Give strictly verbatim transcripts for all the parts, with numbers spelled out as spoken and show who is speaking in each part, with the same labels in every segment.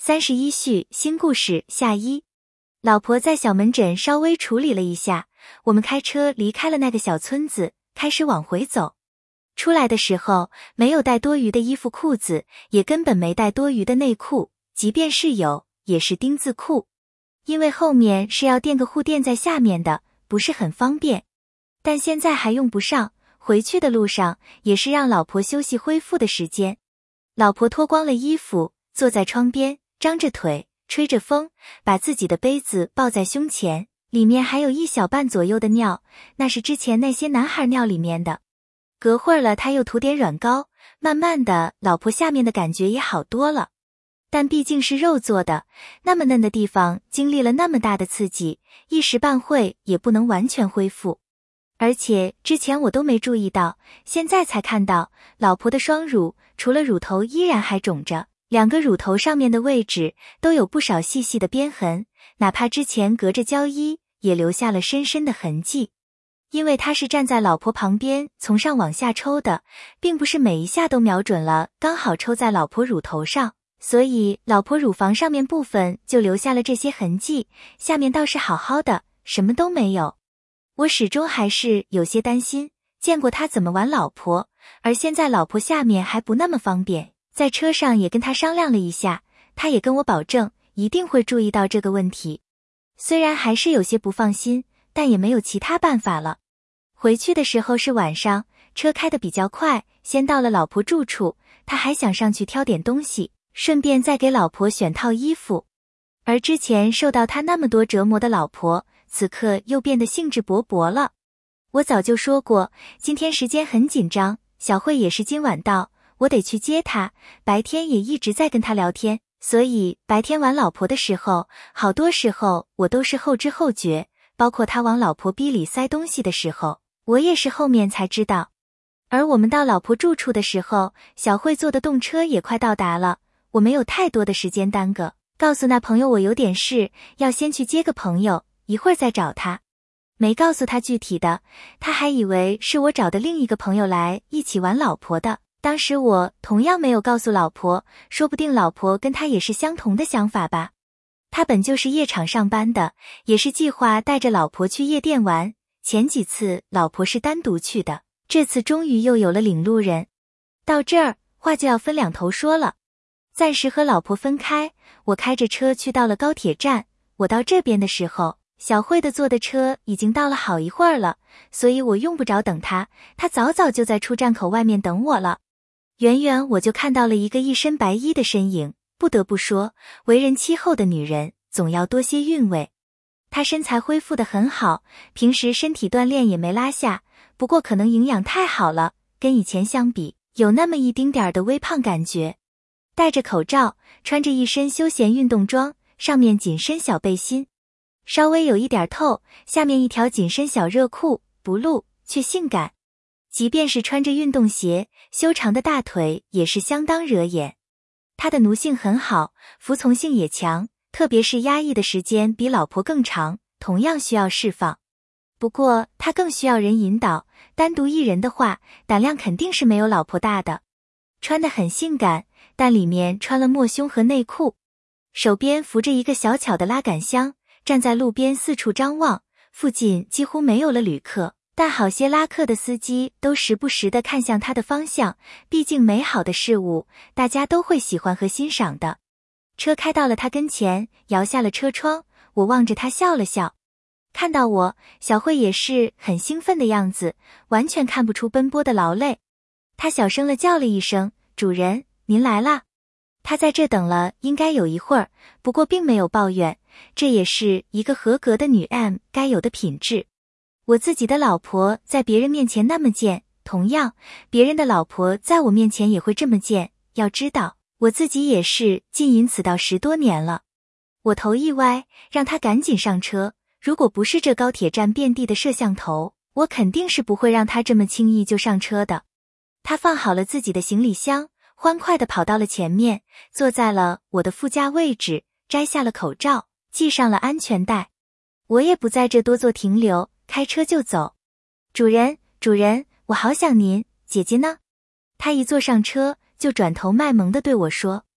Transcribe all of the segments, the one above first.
Speaker 1: 三十一序新故事下一。老婆在小门诊稍微处理了一下，我们开车离开了那个小村子，开始往回走。出来的时候没有带多余的衣服裤子，也根本没带多余的内裤，即便是有，也是丁字裤。因为后面是要垫个护垫在下面的，不是很方便。但现在还用不上，回去的路上也是让老婆休息恢复的时间。老婆脱光了衣服，坐在窗边，张着腿，吹着风，把自己的杯子抱在胸前，里面还有一小半左右的尿，那是之前那些男孩尿里面的。隔会儿了，他又涂点软膏，慢慢的，老婆下面的感觉也好多了。但毕竟是肉做的，那么嫩的地方经历了那么大的刺激，一时半会也不能完全恢复。而且之前我都没注意到，现在才看到，老婆的双乳除了乳头依然还肿着，两个乳头上面的位置都有不少细细的边痕，哪怕之前隔着胶衣，也留下了深深的痕迹。因为他是站在老婆旁边从上往下抽的，并不是每一下都瞄准了，刚好抽在老婆乳头上，所以老婆乳房上面部分就留下了这些痕迹，下面倒是好好的，什么都没有。我始终还是有些担心，见过他怎么玩老婆，而现在老婆下面还不那么方便，在车上也跟他商量了一下，他也跟我保证一定会注意到这个问题。虽然还是有些不放心，但也没有其他办法了。回去的时候是晚上，车开得比较快，先到了老婆住处，他还想上去挑点东西，顺便再给老婆选套衣服。而之前受到他那么多折磨的老婆，此刻又变得兴致勃勃了。我早就说过，今天时间很紧张，小慧也是今晚到，我得去接她，白天也一直在跟她聊天，所以白天玩老婆的时候，好多时候我都是后知后觉，包括她往老婆逼里塞东西的时候，我也是后面才知道。而我们到老婆住处的时候，小慧坐的动车也快到达了，我没有太多的时间耽搁，告诉那朋友我有点事，要先去接个朋友，一会儿再找他。没告诉他具体的，他还以为是我找的另一个朋友来一起玩老婆的。当时我同样没有告诉老婆，说不定老婆跟他也是相同的想法吧。他本就是夜场上班的，也是计划带着老婆去夜店玩，前几次老婆是单独去的，这次终于又有了领路人。到这儿话就要分两头说了。暂时和老婆分开，我开着车去到了高铁站。我到这边的时候，小慧的坐的车已经到了好一会儿了，所以我用不着等她，她早早就在出站口外面等我了。远远我就看到了一个一身白衣的身影，不得不说，为人妻后的女人总要多些韵味。她身材恢复得很好，平时身体锻炼也没拉下，不过可能营养太好了，跟以前相比，有那么一丁点儿的微胖感觉。戴着口罩，穿着一身休闲运动装，上面紧身小背心，稍微有一点透，下面一条紧身小热裤，不露却性感。即便是穿着运动鞋，修长的大腿也是相当惹眼。她的奴性很好，服从性也强，特别是压抑的时间比老婆更长，同样需要释放。不过她更需要人引导，单独一人的话，胆量肯定是没有老婆大的。穿得很性感，但里面穿了抹胸和内裤，手边扶着一个小巧的拉杆箱，站在路边四处张望，附近几乎没有了旅客，但好些拉客的司机都时不时地看向他的方向，毕竟美好的事物，大家都会喜欢和欣赏的。车开到了他跟前，摇下了车窗，我望着他笑了笑。看到我，小慧也是很兴奋的样子，完全看不出奔波的劳累。他小声地叫了一声，主人，您来啦。他在这等了应该有一会儿，不过并没有抱怨，这也是一个合格的女 M 该有的品质。我自己的老婆在别人面前那么贱，同样，别人的老婆在我面前也会这么贱。要知道，我自己也是浸淫此道十多年了。我头一歪，让他赶紧上车，如果不是这高铁站遍地的摄像头，我肯定是不会让他这么轻易就上车的。他放好了自己的行李箱，欢快地跑到了前面，坐在了我的副驾位置，摘下了口罩，系上了安全带。我也不在这多做停留，开车就走。主人，主人，我好想您，姐姐呢？他一坐上车，就转头卖萌地对我说。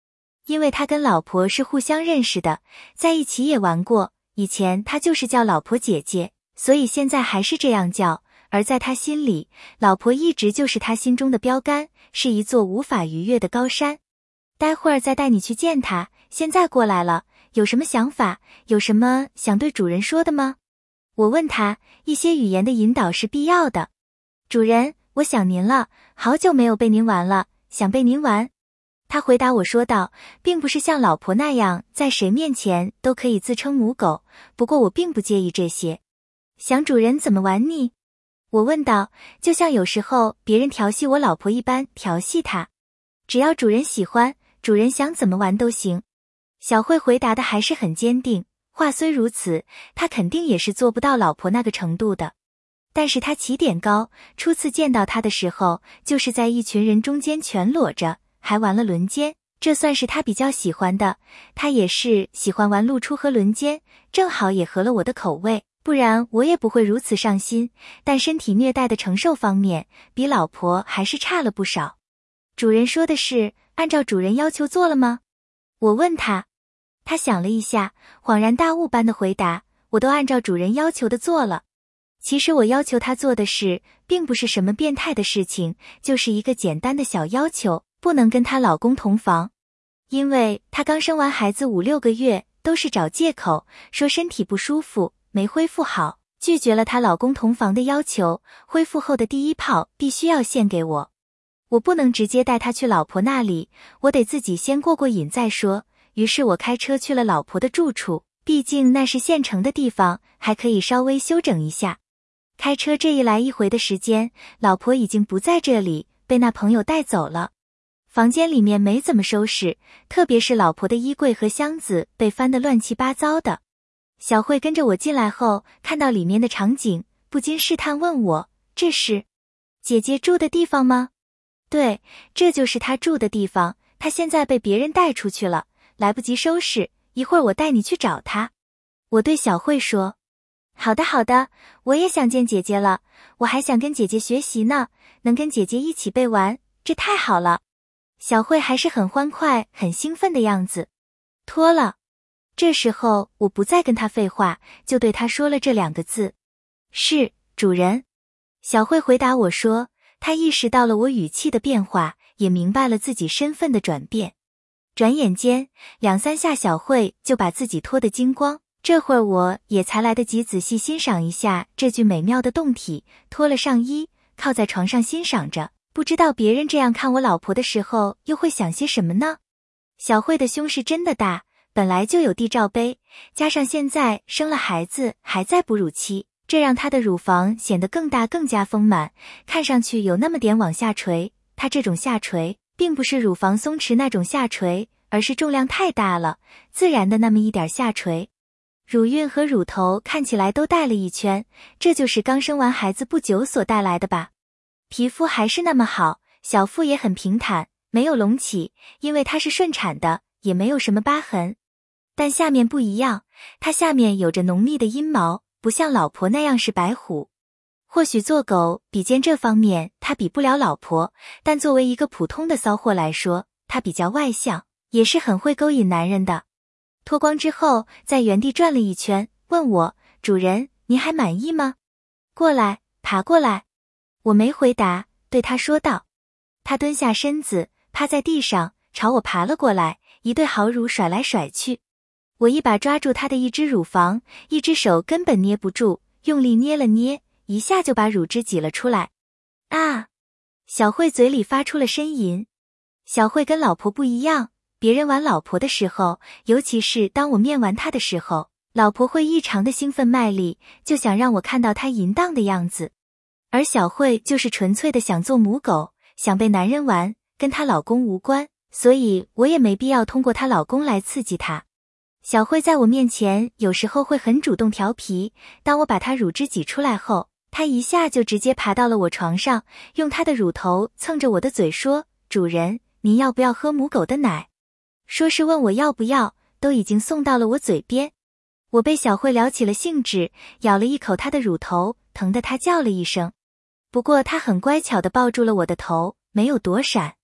Speaker 1: 因为他跟老婆是互相认识的，在一起也玩过，以前他就是叫老婆姐姐，所以现在还是这样叫，而在他心里，老婆一直就是他心中的标杆，是一座无法逾越的高山。待会儿再带你去见他，现在过来了，有什么想法？有什么想对主人说的吗？我问他，一些语言的引导是必要的。主人，我想您了，好久没有被您玩了，想被您玩。他回答我说道，并不是像老婆那样在谁面前都可以自称母狗，不过我并不介意这些。想主人怎么玩你？我问道，就像有时候别人调戏我老婆一般调戏她。只要主人喜欢，主人想怎么玩都行。小慧回答的还是很坚定，话虽如此，她肯定也是做不到老婆那个程度的。但是她起点高，初次见到她的时候，就是在一群人中间全裸着，还玩了轮奸，这算是她比较喜欢的。她也是喜欢玩露出和轮奸，正好也合了我的口味，不然我也不会如此上心。但身体虐待的承受方面，比老婆还是差了不少。主人说的是按照主人要求做了吗？我问他。他想了一下，恍然大悟般的回答，我都按照主人要求的做了。其实我要求他做的事，并不是什么变态的事情，就是一个简单的小要求，不能跟她老公同房。因为她刚生完孩子五六个月，都是找借口，说身体不舒服，没恢复好，拒绝了她老公同房的要求，恢复后的第一炮必须要献给我。我不能直接带她去老婆那里，我得自己先过过瘾再说。于是我开车去了老婆的住处，毕竟那是县城的地方，还可以稍微休整一下。开车这一来一回的时间，老婆已经不在这里，被那朋友带走了。房间里面没怎么收拾，特别是老婆的衣柜和箱子被翻得乱七八糟的。小慧跟着我进来后，看到里面的场景，不禁试探问我，这是姐姐住的地方吗？对，这就是她住的地方，她现在被别人带出去了，来不及收拾，一会儿我带你去找她。我对小慧说。好的好的，我也想见姐姐了，我还想跟姐姐学习呢，能跟姐姐一起被玩，这太好了。小慧还是很欢快很兴奋的样子。脱了。这时候我不再跟她废话，就对她说了这两个字。是，主人。小慧回答我说，她意识到了我语气的变化，也明白了自己身份的转变。转眼间，两三下小慧就把自己脱得精光。这会儿我也才来得及仔细欣赏一下这具美妙的胴体，脱了上衣，靠在床上欣赏着，不知道别人这样看我老婆的时候又会想些什么呢？小慧的胸是真的大，本来就有地罩杯，加上现在生了孩子还在哺乳期，这让她的乳房显得更大更加丰满，看上去有那么点往下垂。她这种下垂，并不是乳房松弛那种下垂，而是重量太大了，自然的那么一点下垂。乳晕和乳头看起来都带了一圈，这就是刚生完孩子不久所带来的吧。皮肤还是那么好，小腹也很平坦，没有隆起，因为它是顺产的，也没有什么疤痕。但下面不一样，它下面有着浓密的阴毛，不像老婆那样是白虎。或许做狗比肩这方面它比不了老婆，但作为一个普通的骚货来说，它比较外向，也是很会勾引男人的。脱光之后，在原地转了一圈，问我，主人，您还满意吗？过来，爬过来。我没回答，对他说道。他蹲下身子，趴在地上，朝我爬了过来，一对好乳甩来甩去。我一把抓住他的一只乳房，一只手根本捏不住，用力捏了捏，一下就把乳汁挤了出来。啊！小慧嘴里发出了呻吟。小慧跟老婆不一样，别人玩老婆的时候，尤其是当我面玩她的时候，老婆会异常的兴奋卖力，就想让我看到她淫荡的样子。而小慧就是纯粹的想做母狗，想被男人玩，跟她老公无关，所以我也没必要通过她老公来刺激她。小慧在我面前有时候会很主动调皮，当我把她乳汁挤出来后，她一下就直接爬到了我床上，用她的乳头蹭着我的嘴说，主人，您要不要喝母狗的奶？说是问我要不要，都已经送到了我嘴边。我被小慧撩起了兴致，咬了一口她的乳头，疼得她叫了一声。不过她很乖巧地抱住了我的头，没有躲闪。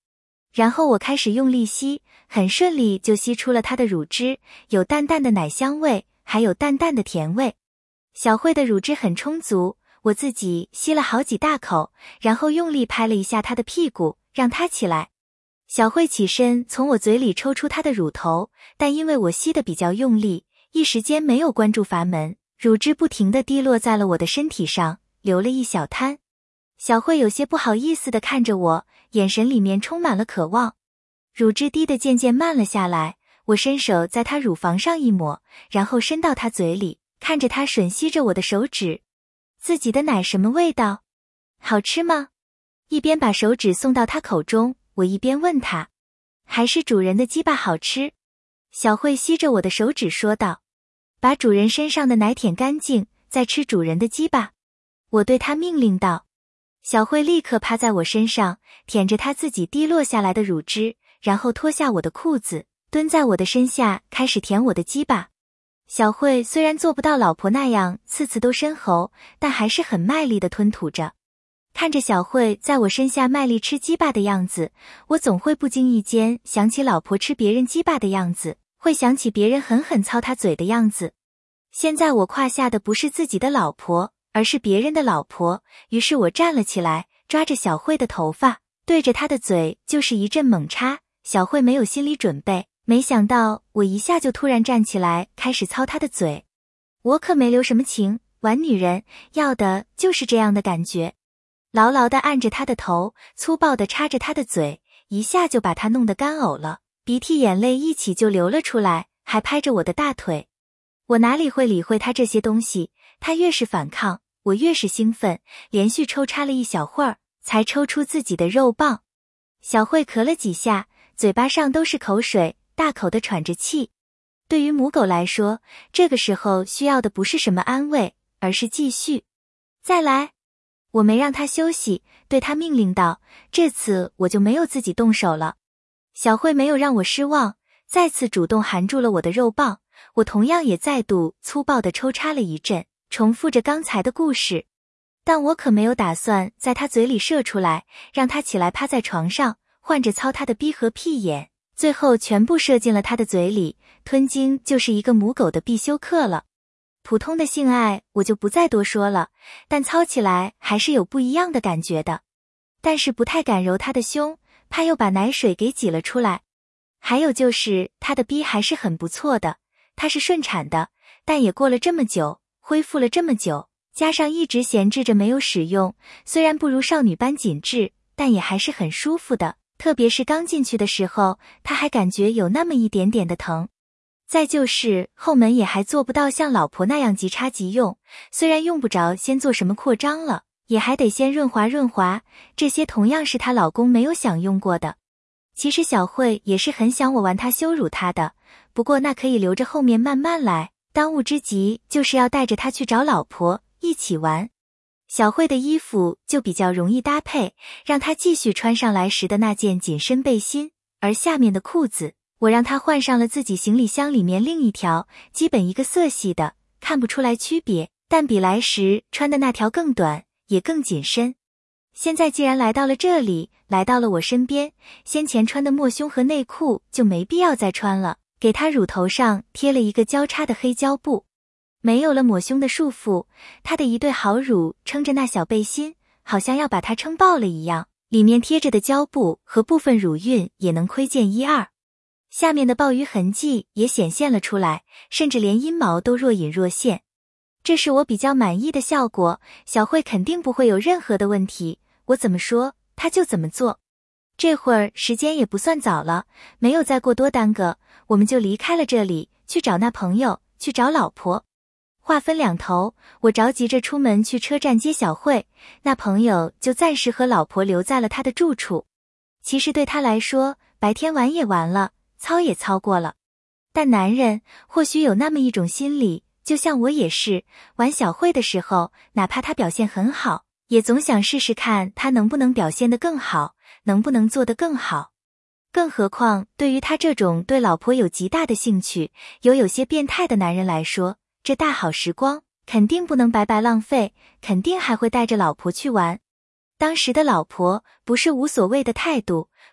Speaker 1: 然后我开始用力吸，很顺利就吸出了她的乳汁，有淡淡的奶香味，还有淡淡的甜味。小慧的乳汁很充足，我自己吸了好几大口，然后用力拍了一下她的屁股，让她起来。小慧起身从我嘴里抽出她的乳头，但因为我吸得比较用力，一时间没有关住阀门，乳汁不停地滴落在了我的身体上，流了一小滩。小慧有些不好意思地看着我，眼神里面充满了渴望。乳汁滴得渐渐慢了下来，我伸手在她乳房上一抹，然后伸到她嘴里，看着她吮吸着我的手指。自己的奶什么味道？好吃吗？一边把手指送到她口中，我一边问她。还是主人的鸡巴好吃。小慧吸着我的手指说道。把主人身上的奶舔干净，再吃主人的鸡巴。我对她命令道。小慧立刻趴在我身上，舔着她自己滴落下来的乳汁，然后脱下我的裤子，蹲在我的身下开始舔我的鸡巴。小慧虽然做不到老婆那样次次都深喉，但还是很卖力地吞吐着。看着小慧在我身下卖力吃鸡巴的样子，我总会不经意间想起老婆吃别人鸡巴的样子，会想起别人狠狠操她嘴的样子。现在我胯下的不是自己的老婆，而是别人的老婆，于是我站了起来，抓着小慧的头发，对着她的嘴就是一阵猛插。小慧没有心理准备，没想到我一下就突然站起来开始操她的嘴。我可没留什么情，玩女人要的就是这样的感觉。牢牢地按着她的头，粗暴地插着她的嘴，一下就把她弄得干呕了，鼻涕眼泪一起就流了出来，还拍着我的大腿。我哪里会理会她这些东西，她越是反抗，我越是兴奋，连续抽插了一小会儿，才抽出自己的肉棒。小慧咳了几下，嘴巴上都是口水，大口地喘着气。对于母狗来说，这个时候需要的不是什么安慰，而是继续。再来。我没让她休息，对她命令道，这次我就没有自己动手了。小慧没有让我失望，再次主动含住了我的肉棒，我同样也再度粗暴地抽插了一阵，重复着刚才的故事。但我可没有打算在她嘴里射出来，让她起来趴在床上，换着操她的逼和屁眼，最后全部射进了她的嘴里。吞精就是一个母狗的必修课了。普通的性爱我就不再多说了，但操起来还是有不一样的感觉的。但是不太敢揉她的胸，怕又把奶水给挤了出来。还有就是她的逼还是很不错的，她是顺产的，但也过了这么久，恢复了这么久，加上一直闲置着没有使用，虽然不如少女般紧致，但也还是很舒服的。特别是刚进去的时候，她还感觉有那么一点点的疼。再就是后门也还做不到像老婆那样即插即用，虽然用不着先做什么扩张了，也还得先润滑润滑，这些同样是她老公没有享用过的。其实小慧也是很想我玩她羞辱她的，不过那可以留着后面慢慢来，当务之急就是要带着她去找老婆一起玩。小慧的衣服就比较容易搭配，让她继续穿上来时的那件紧身背心，而下面的裤子我让她换上了自己行李箱里面另一条，基本一个色系的，看不出来区别，但比来时穿的那条更短，也更紧身。现在既然来到了这里，来到了我身边，先前穿的抹胸和内裤就没必要再穿了，给她乳头上贴了一个交叉的黑胶布。没有了抹胸的束缚，她的一对好乳撑着那小背心，好像要把它撑爆了一样，里面贴着的胶布和部分乳晕也能窥见一二。下面的抱鱼痕迹也显现了出来，甚至连阴毛都若隐若现。这是我比较满意的效果，小慧肯定不会有任何的问题，我怎么说她就怎么做。这会儿时间也不算早了，没有再过多耽搁，我们就离开了这里，去找那朋友，去找老婆。话分两头，我着急着出门去车站接小慧，那朋友就暂时和老婆留在了他的住处。其实对他来说，白天玩也玩了，操也操过了，但男人或许有那么一种心理，就像我也是，玩小慧的时候，哪怕她表现很好，也总想试试看她能不能表现得更好，能不能做得更好。更何况对于他这种对老婆有极大的兴趣，有有些变态的男人来说，这大好时光肯定不能白白浪费，肯定还会带着老婆去玩。当时的老婆不是无所谓的态度，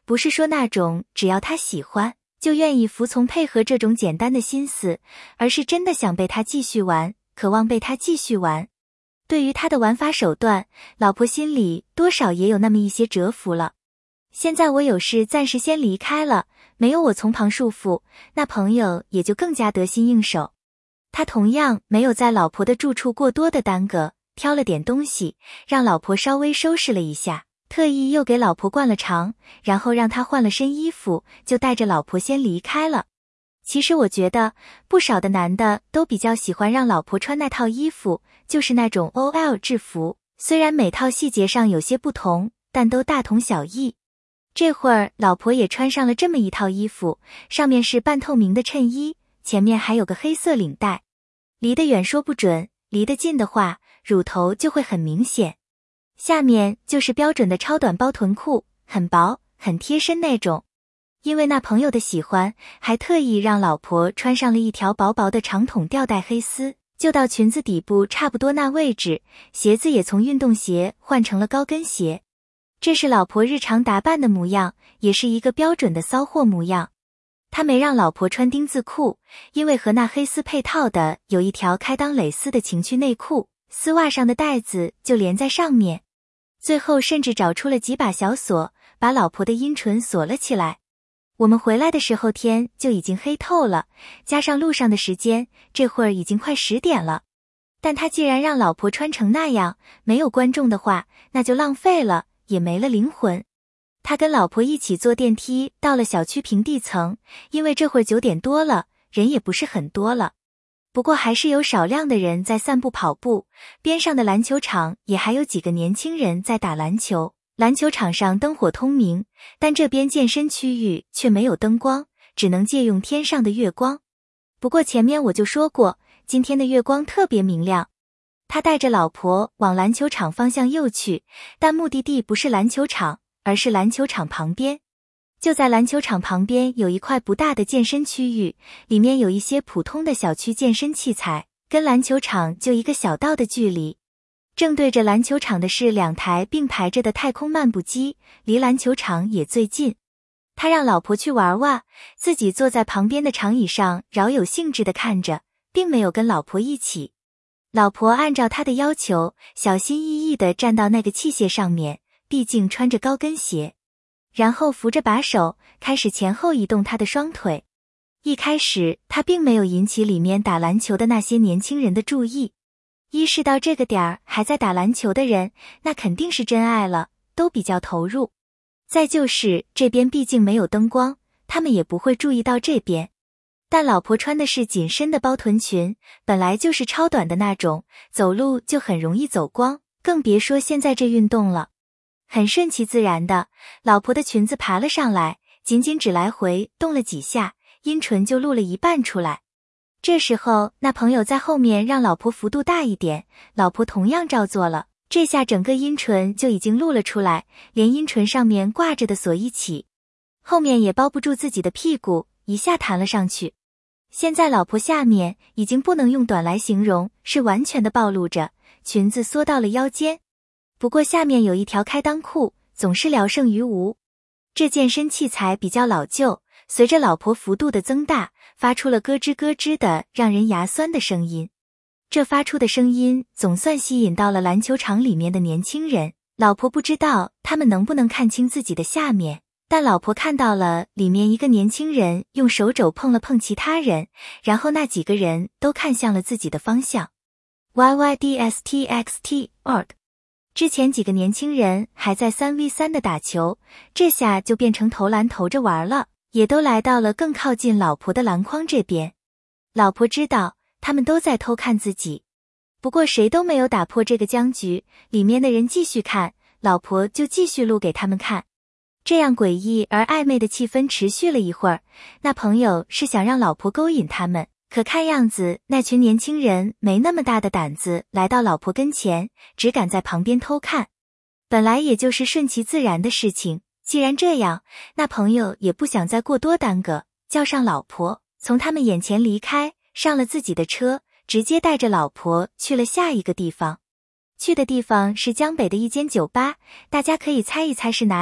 Speaker 1: 不是说那种只要他喜欢就愿意服从配合这种简单的心思，而是真的想被他继续玩，渴望被他继续玩。对于他的玩法手段，老婆心里多少也有那么一些折服了。现在我有事暂时先离开了，没有我从旁束缚，那朋友也就更加得心应手。他同样没有在老婆的住处过多的耽搁，挑了点东西，让老婆稍微收拾了一下，特意又给老婆灌了肠，然后让她换了身衣服，就带着老婆先离开了。其实我觉得不少的男的都比较喜欢让老婆穿那套衣服，就是那种 O L 制服，虽然每套细节上有些不同，但都大同小异。这会儿老婆也穿上了这么一套衣服，上面是半透明的衬衣，前面还有个黑色领带。离得远说不准，离得近的话，乳头就会很明显。下面就是标准的超短包臀裤，很薄，很贴身那种。因为那朋友的喜欢，还特意让老婆穿上了一条薄薄的长筒吊带黑丝，就到裙子底部差不多那位置，鞋子也从运动鞋换成了高跟鞋。这是老婆日常打扮的模样，也是一个标准的骚货模样。他没让老婆穿丁字裤，因为和那黑丝配套的有一条开裆蕾丝的情趣内裤，丝袜上的带子就连在上面。最后甚至找出了几把小锁，把老婆的阴唇锁了起来。我们回来的时候天就已经黑透了，加上路上的时间，这会儿已经快十点了。但他既然让老婆穿成那样，没有观众的话，那就浪费了，也没了灵魂。他跟老婆一起坐电梯到了小区平地层，因为这会儿九点多了，人也不是很多了。不过还是有少量的人在散步跑步，边上的篮球场也还有几个年轻人在打篮球。篮球场上灯火通明，但这边健身区域却没有灯光，只能借用天上的月光。不过前面我就说过，今天的月光特别明亮。他带着老婆往篮球场方向又去，但目的地不是篮球场，而是篮球场旁边。就在篮球场旁边有一块不大的健身区域，里面有一些普通的小区健身器材，跟篮球场就一个小道的距离。正对着篮球场的是两台并排着的太空漫步机，离篮球场也最近。他让老婆去玩玩，自己坐在旁边的长椅上饶有兴致地看着，并没有跟老婆一起。老婆按照他的要求，小心翼翼地站到那个器械上面，毕竟穿着高跟鞋，然后扶着把手，开始前后移动他的双腿。一开始他并没有引起里面打篮球的那些年轻人的注意，一是到这个点儿还在打篮球的人，那肯定是真爱了，都比较投入。再就是这边毕竟没有灯光，他们也不会注意到这边。但老婆穿的是紧身的包臀裙，本来就是超短的那种，走路就很容易走光，更别说现在这运动了。很顺其自然的，老婆的裙子爬了上来，仅仅只来回动了几下，阴唇就露了一半出来。这时候那朋友在后面让老婆幅度大一点，老婆同样照做了，这下整个阴唇就已经露了出来，连阴唇上面挂着的锁一起，后面也包不住自己的屁股，一下弹了上去。现在老婆下面已经不能用短来形容，是完全的暴露着，裙子缩到了腰间。不过下面有一条开裆裤，总是聊胜于无。这健身器材比较老旧，随着老婆幅度的增大，发出了咯吱咯吱的让人牙酸的声音。这发出的声音总算吸引到了篮球场里面的年轻人，老婆不知道他们能不能看清自己的下面，但老婆看到了里面一个年轻人用手肘碰了碰其他人，然后那几个人都看向了自己的方向。 Y Y D S T X T org。 之前几个年轻人还在 三 V 三 的打球，这下就变成投篮投着玩了，也都来到了更靠近老婆的篮筐这边。老婆知道他们都在偷看自己，不过谁都没有打破这个僵局，里面的人继续看，老婆就继续录给他们看。这样诡异而暧昧的气氛持续了一会儿，那朋友是想让老婆勾引他们，可看样子那群年轻人没那么大的胆子来到老婆跟前，只敢在旁边偷看。本来也就是顺其自然的事情，既然这样，那朋友也不想再过多耽搁，叫上老婆，从他们眼前离开，上了自己的车，直接带着老婆去了下一个地方。去的地方是江北的一间酒吧，大家可以猜一猜是哪里，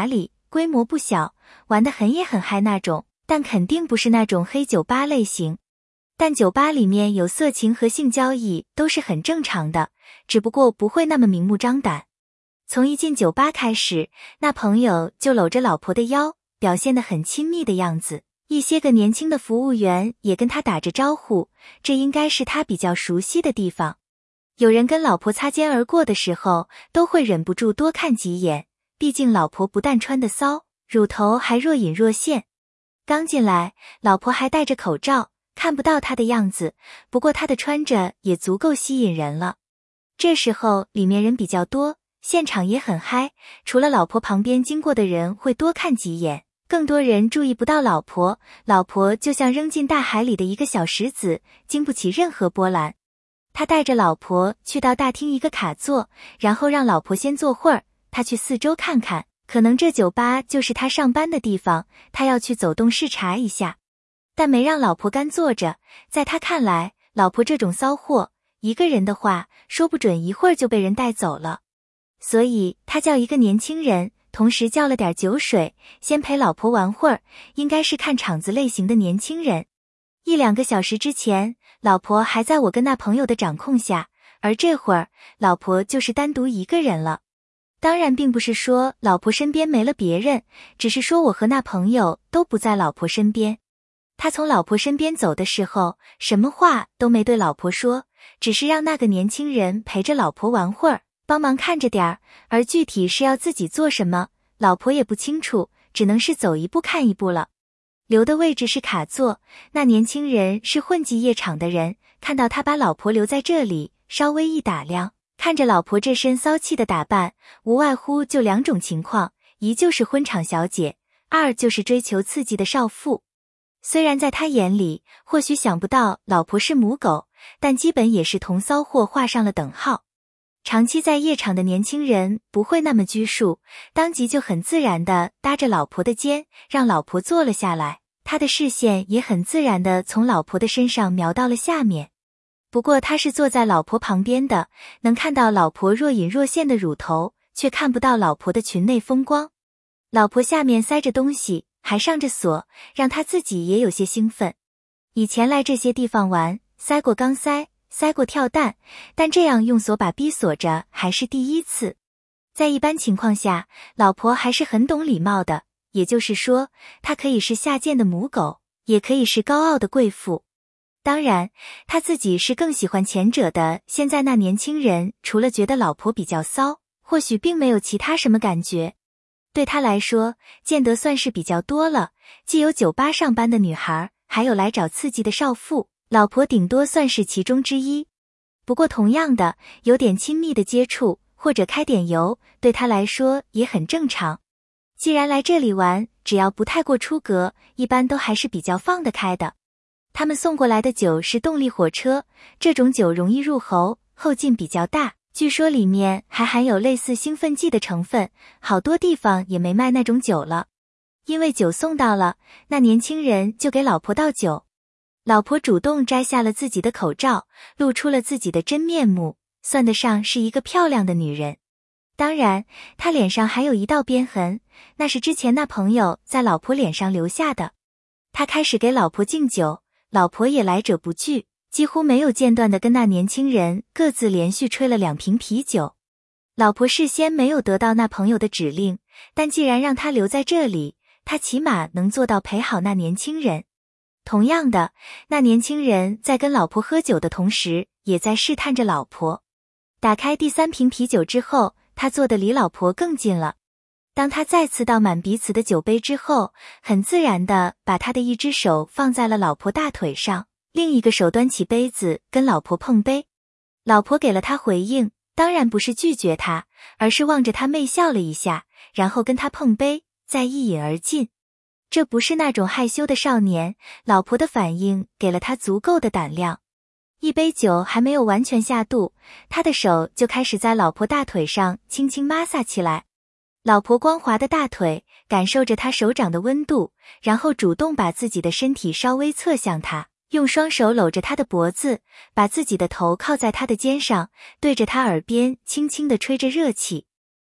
Speaker 1: 规模不小，玩得很也很嗨那种，但肯定不是那种黑酒吧类型。但酒吧里面有色情和性交易都是很正常的，只不过不会那么明目张胆。从一进酒吧开始，那朋友就搂着老婆的腰，表现得很亲密的样子。一些个年轻的服务员也跟他打着招呼，这应该是他比较熟悉的地方。有人跟老婆擦肩而过的时候，都会忍不住多看几眼，毕竟老婆不但穿得骚，乳头还若隐若现。刚进来，老婆还戴着口罩，看不到她的样子，不过她的穿着也足够吸引人了。这时候里面人比较多，现场也很嗨，除了老婆旁边经过的人会多看几眼，更多人注意不到老婆，老婆就像扔进大海里的一个小石子，经不起任何波澜。他带着老婆去到大厅一个卡座，然后让老婆先坐会儿，他去四周看看，可能这酒吧就是他上班的地方，他要去走动视察一下。但没让老婆干坐着，在他看来，老婆这种骚货，一个人的话，说不准一会儿就被人带走了。所以他叫一个年轻人，同时叫了点酒水，先陪老婆玩会儿，应该是看场子类型的年轻人。一两个小时之前，老婆还在我跟那朋友的掌控下，而这会儿，老婆就是单独一个人了。当然并不是说老婆身边没了别人，只是说我和那朋友都不在老婆身边。他从老婆身边走的时候，什么话都没对老婆说，只是让那个年轻人陪着老婆玩会儿，帮忙看着点儿，而具体是要自己做什么，老婆也不清楚，只能是走一步看一步了。留的位置是卡座，那年轻人是混迹夜场的人，看到他把老婆留在这里，稍微一打量，看着老婆这身骚气的打扮，无外乎就两种情况，一就是婚场小姐，二就是追求刺激的少妇。虽然在他眼里，或许想不到老婆是母狗，但基本也是同骚货画上了等号。长期在夜场的年轻人不会那么拘束，当即就很自然地搭着老婆的肩，让老婆坐了下来，他的视线也很自然地从老婆的身上瞄到了下面。不过他是坐在老婆旁边的，能看到老婆若隐若现的乳头，却看不到老婆的裙内风光。老婆下面塞着东西，还上着锁，让他自己也有些兴奋。以前来这些地方玩，塞过钢塞，塞过跳蛋，但这样用锁把逼锁着还是第一次。在一般情况下，老婆还是很懂礼貌的，也就是说，她可以是下贱的母狗，也可以是高傲的贵妇。当然，他自己是更喜欢前者的。现在那年轻人除了觉得老婆比较骚，或许并没有其他什么感觉。对他来说，见得算是比较多了，既有酒吧上班的女孩，还有来找刺激的少妇，老婆顶多算是其中之一。不过同样的，有点亲密的接触，或者开点油，对他来说也很正常。既然来这里玩，只要不太过出格，一般都还是比较放得开的。他们送过来的酒是动力火车，这种酒容易入喉，后劲比较大，据说里面还含有类似兴奋剂的成分，好多地方也没卖那种酒了。因为酒送到了，那年轻人就给老婆倒酒。老婆主动摘下了自己的口罩，露出了自己的真面目，算得上是一个漂亮的女人。当然，她脸上还有一道鞭痕，那是之前那朋友在老婆脸上留下的。他开始给老婆敬酒，老婆也来者不拒，几乎没有间断地跟那年轻人各自连续吹了两瓶啤酒。老婆事先没有得到那朋友的指令，但既然让他留在这里，他起码能做到陪好那年轻人。同样的，那年轻人在跟老婆喝酒的同时，也在试探着老婆。打开第三瓶啤酒之后，他坐得离老婆更近了。当他再次倒满彼此的酒杯之后，很自然地把他的一只手放在了老婆大腿上，另一个手端起杯子跟老婆碰杯。老婆给了他回应，当然不是拒绝他，而是望着他媚笑了一下，然后跟他碰杯，再一饮而尽。这不是那种害羞的少年，老婆的反应给了他足够的胆量。一杯酒还没有完全下肚，他的手就开始在老婆大腿上轻轻摩挲起来。老婆光滑的大腿感受着他手掌的温度，然后主动把自己的身体稍微侧向他，用双手搂着他的脖子，把自己的头靠在他的肩上，对着他耳边轻轻地吹着热气。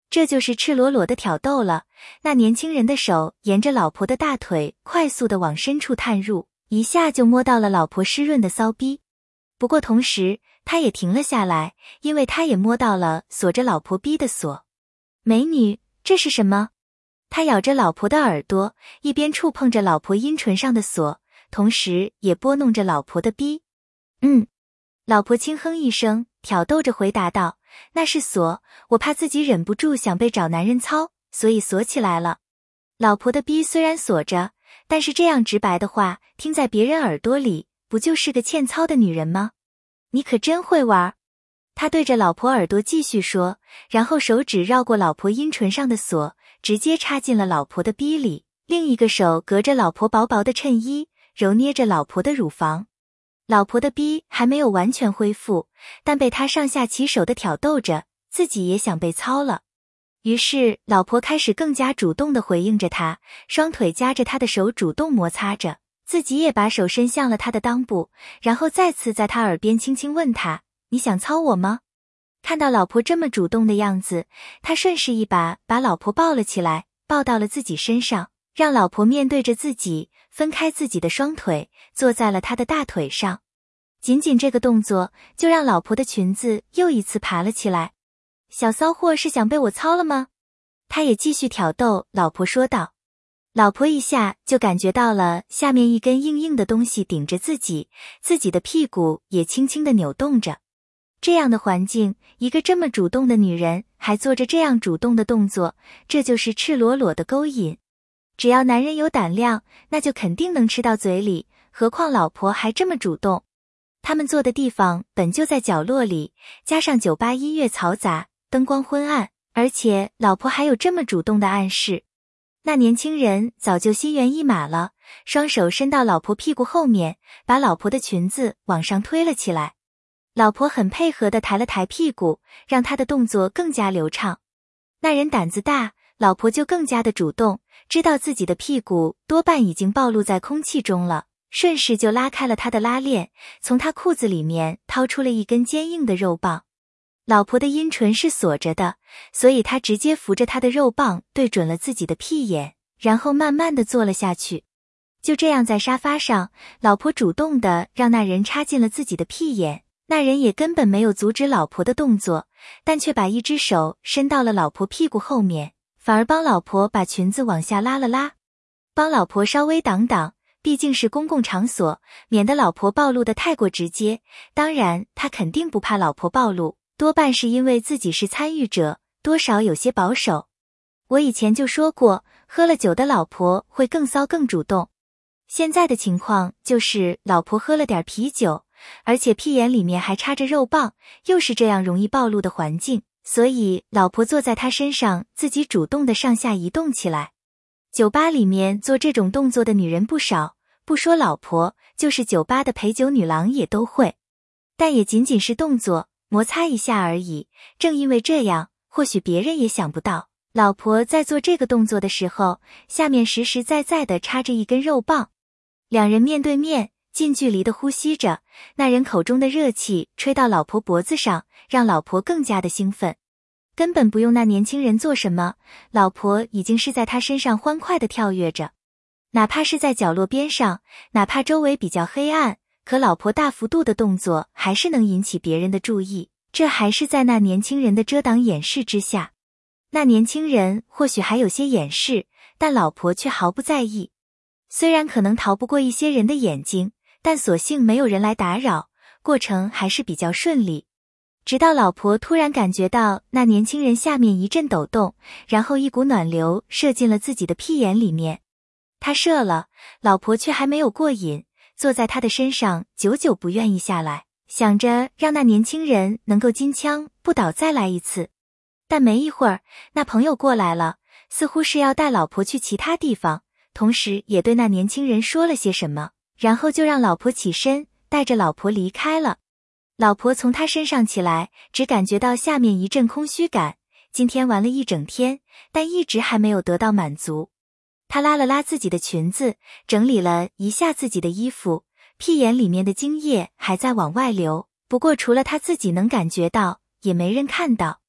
Speaker 1: 这就是赤裸裸的挑逗了。那年轻人的手沿着老婆的大腿快速地往深处探入，一下就摸到了老婆湿润的骚逼。不过同时他也停了下来，因为他也摸到了锁着老婆逼的锁。美女，这是什么？他咬着老婆的耳朵，一边触碰着老婆阴唇上的锁，同时也拨弄着老婆的逼。嗯，老婆轻哼一声，挑逗着回答道，那是锁，我怕自己忍不住想被找男人操，所以锁起来了。老婆的逼虽然锁着，但是这样直白的话听在别人耳朵里，不就是个欠操的女人吗？你可真会玩。他对着老婆耳朵继续说，然后手指绕过老婆阴唇上的锁，直接插进了老婆的逼里，另一个手隔着老婆薄薄的衬衣，揉捏着老婆的乳房。老婆的逼还没有完全恢复，但被他上下其手的挑逗着，自己也想被操了。于是老婆开始更加主动地回应着他，双腿夹着他的手主动摩擦着，自己也把手伸向了他的裆部，然后再次在他耳边轻轻问他，你想操我吗？看到老婆这么主动的样子，他顺势一把把老婆抱了起来，抱到了自己身上，让老婆面对着自己，分开自己的双腿，坐在了他的大腿上。仅仅这个动作就让老婆的裙子又一次爬了起来。小骚货是想被我操了吗？他也继续挑逗老婆说道。老婆一下就感觉到了下面一根硬硬的东西顶着自己，自己的屁股也轻轻地扭动着。这样的环境，一个这么主动的女人还做着这样主动的动作，这就是赤裸裸的勾引。只要男人有胆量，那就肯定能吃到嘴里，何况老婆还这么主动。他们坐的地方本就在角落里，加上酒吧音乐嘈杂，灯光昏暗，而且老婆还有这么主动的暗示。那年轻人早就心猿意马了，双手伸到老婆屁股后面，把老婆的裙子往上推了起来。老婆很配合地抬了抬屁股，让他的动作更加流畅。那人胆子大，老婆就更加的主动，知道自己的屁股多半已经暴露在空气中了，顺势就拉开了他的拉链，从他裤子里面掏出了一根坚硬的肉棒。老婆的阴唇是锁着的，所以他直接扶着他的肉棒对准了自己的屁眼，然后慢慢地坐了下去。就这样在沙发上，老婆主动地让那人插进了自己的屁眼，那人也根本没有阻止老婆的动作，但却把一只手伸到了老婆屁股后面，反而帮老婆把裙子往下拉了拉，帮老婆稍微挡挡，毕竟是公共场所，免得老婆暴露得太过直接。当然他肯定不怕老婆暴露，多半是因为自己是参与者，多少有些保守。我以前就说过，喝了酒的老婆会更骚更主动。现在的情况就是老婆喝了点啤酒，而且屁眼里面还插着肉棒，又是这样容易暴露的环境，所以老婆坐在他身上，自己主动的上下移动起来。酒吧里面做这种动作的女人不少，不说老婆，就是酒吧的陪酒女郎也都会，但也仅仅是动作，摩擦一下而已。正因为这样，或许别人也想不到，老婆在做这个动作的时候，下面实实在在的插着一根肉棒。两人面对面，近距离的呼吸着，那人口中的热气吹到老婆脖子上，让老婆更加的兴奋。根本不用那年轻人做什么，老婆已经是在他身上欢快的跳跃着。哪怕是在角落边上，哪怕周围比较黑暗，可老婆大幅度的动作还是能引起别人的注意，这还是在那年轻人的遮挡掩饰之下。那年轻人或许还有些掩饰，但老婆却毫不在意。虽然可能逃不过一些人的眼睛，但所幸没有人来打扰，过程还是比较顺利。直到老婆突然感觉到那年轻人下面一阵抖动，然后一股暖流射进了自己的屁眼里面。他射了，老婆却还没有过瘾，坐在他的身上久久不愿意下来，想着让那年轻人能够金枪不倒再来一次。但没一会儿，那朋友过来了，似乎是要带老婆去其他地方，同时也对那年轻人说了些什么，然后就让老婆起身，带着老婆离开了。老婆从他身上起来，只感觉到下面一阵空虚感，今天玩了一整天，但一直还没有得到满足。她拉了拉自己的裙子，整理了一下自己的衣服，屁眼里面的精液还在往外流，不过除了她自己能感觉到，也没人看到。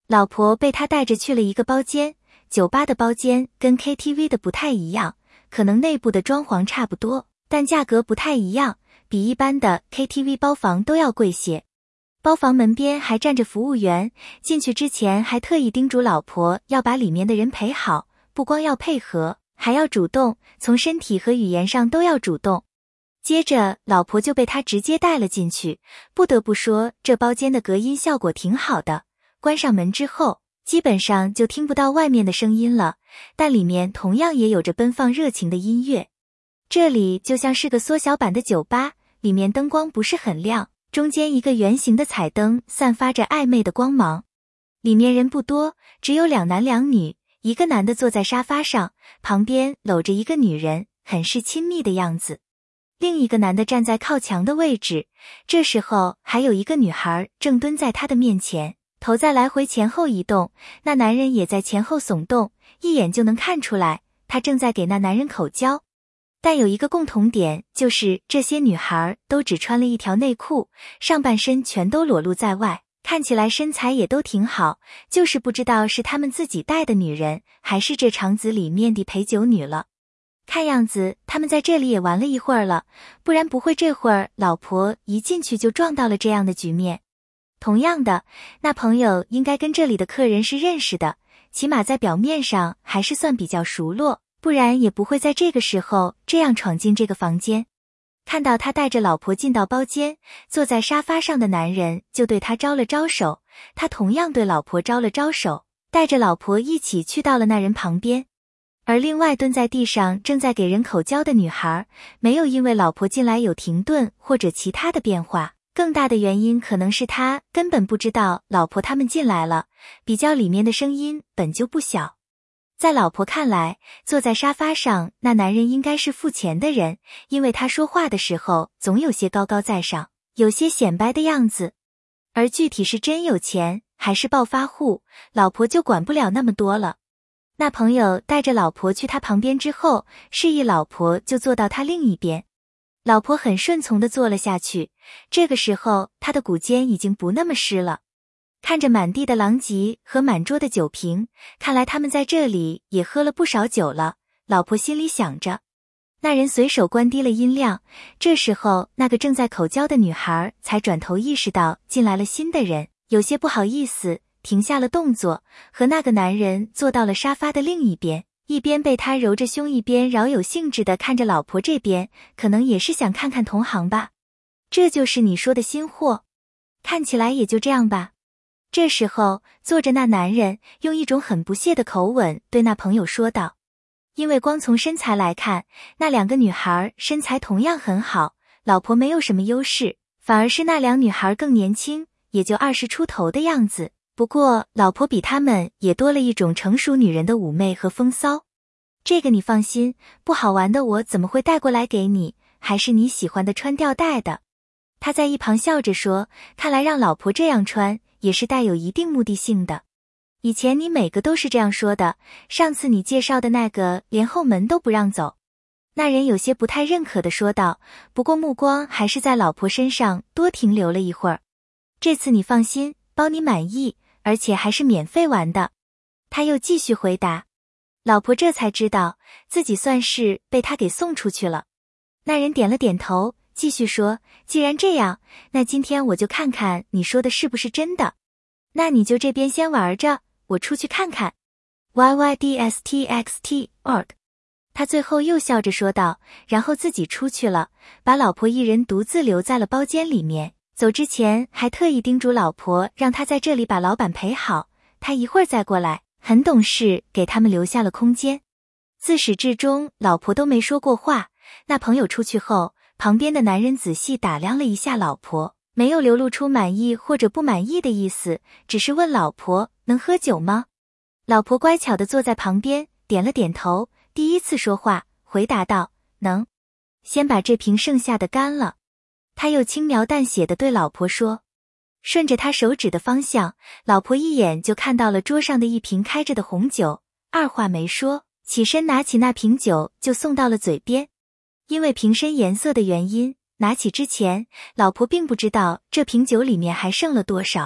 Speaker 1: 老婆被他带着去了一个包间，酒吧的包间跟 K T V 的不太一样，可能内部的装潢差不多，但价格不太一样，比一般的 K T V 包房都要贵些。包房门边还站着服务员，进去之前还特意叮嘱老婆要把里面的人陪好，不光要配合，还要主动，从身体和语言上都要主动。接着老婆就被他直接带了进去，不得不说这包间的隔音效果挺好的，关上门之后基本上就听不到外面的声音了，但里面同样也有着奔放热情的音乐。这里就像是个缩小版的酒吧，里面灯光不是很亮，中间一个圆形的彩灯散发着暧昧的光芒。里面人不多，只有两男两女，一个男的坐在沙发上，旁边搂着一个女人，很是亲密的样子。另一个男的站在靠墙的位置，这时候还有一个女孩正蹲在他的面前，头在来回前后移动，那男人也在前后耸动，一眼就能看出来，他正在给那男人口交。但有一个共同点，就是这些女孩都只穿了一条内裤，上半身全都裸露在外，看起来身材也都挺好，就是不知道是他们自己带的女人，还是这场子里面的陪酒女了。看样子他们在这里也玩了一会儿了，不然不会这会儿老婆一进去就撞到了这样的局面。同样的，那朋友应该跟这里的客人是认识的，起码在表面上还是算比较熟络，不然也不会在这个时候这样闯进这个房间。看到他带着老婆进到包间，坐在沙发上的男人就对他招了招手，他同样对老婆招了招手，带着老婆一起去到了那人旁边。而另外蹲在地上正在给人口交的女孩，没有因为老婆进来有停顿或者其他的变化，更大的原因可能是她根本不知道老婆他们进来了，比较里面的声音本就不小。在老婆看来，坐在沙发上那男人应该是付钱的人，因为他说话的时候总有些高高在上，有些显摆的样子。而具体是真有钱还是暴发户，老婆就管不了那么多了。那朋友带着老婆去他旁边之后，示意老婆就坐到他另一边。老婆很顺从地坐了下去，这个时候她的骨尖已经不那么湿了。看着满地的狼藉和满桌的酒瓶，看来他们在这里也喝了不少酒了，老婆心里想着。那人随手关低了音量，这时候那个正在口交的女孩才转头意识到进来了新的人，有些不好意思，停下了动作，和那个男人坐到了沙发的另一边，一边被他揉着胸，一边饶有兴致地看着老婆这边，可能也是想看看同行吧。这就是你说的新货？看起来也就这样吧。这时候坐着那男人用一种很不屑的口吻对那朋友说道，因为光从身材来看，那两个女孩身材同样很好，老婆没有什么优势，反而是那两女孩更年轻，也就二十出头的样子。不过老婆比他们也多了一种成熟女人的妩媚和风骚。这个你放心，不好玩的我怎么会带过来给你，还是你喜欢的穿吊带的。他在一旁笑着说，看来让老婆这样穿也是带有一定目的性的。以前你每个都是这样说的，上次你介绍的那个连后门都不让走。那人有些不太认可地说道，不过目光还是在老婆身上多停留了一会儿。这次你放心，包你满意，而且还是免费玩的。他又继续回答，老婆这才知道自己算是被他给送出去了。那人点了点头，继续说，既然这样，那今天我就看看你说的是不是真的。那你就这边先玩着，我出去看看。Y Y D S T X T org。 他最后又笑着说道，然后自己出去了，把老婆一人独自留在了包间里面。走之前还特意叮嘱老婆让他在这里把老板陪好，他一会儿再过来，很懂事，给他们留下了空间。自始至终老婆都没说过话。那朋友出去后，旁边的男人仔细打量了一下老婆，没有流露出满意或者不满意的意思，只是问老婆能喝酒吗？老婆乖巧地坐在旁边，点了点头，第一次说话，回答道，能。先把这瓶剩下的干了。他又轻描淡写地对老婆说。顺着他手指的方向，老婆一眼就看到了桌上的一瓶开着的红酒，二话没说，起身拿起那瓶酒就送到了嘴边。因为瓶身颜色的原因，拿起之前，老婆并不知道这瓶酒里面还剩了多少，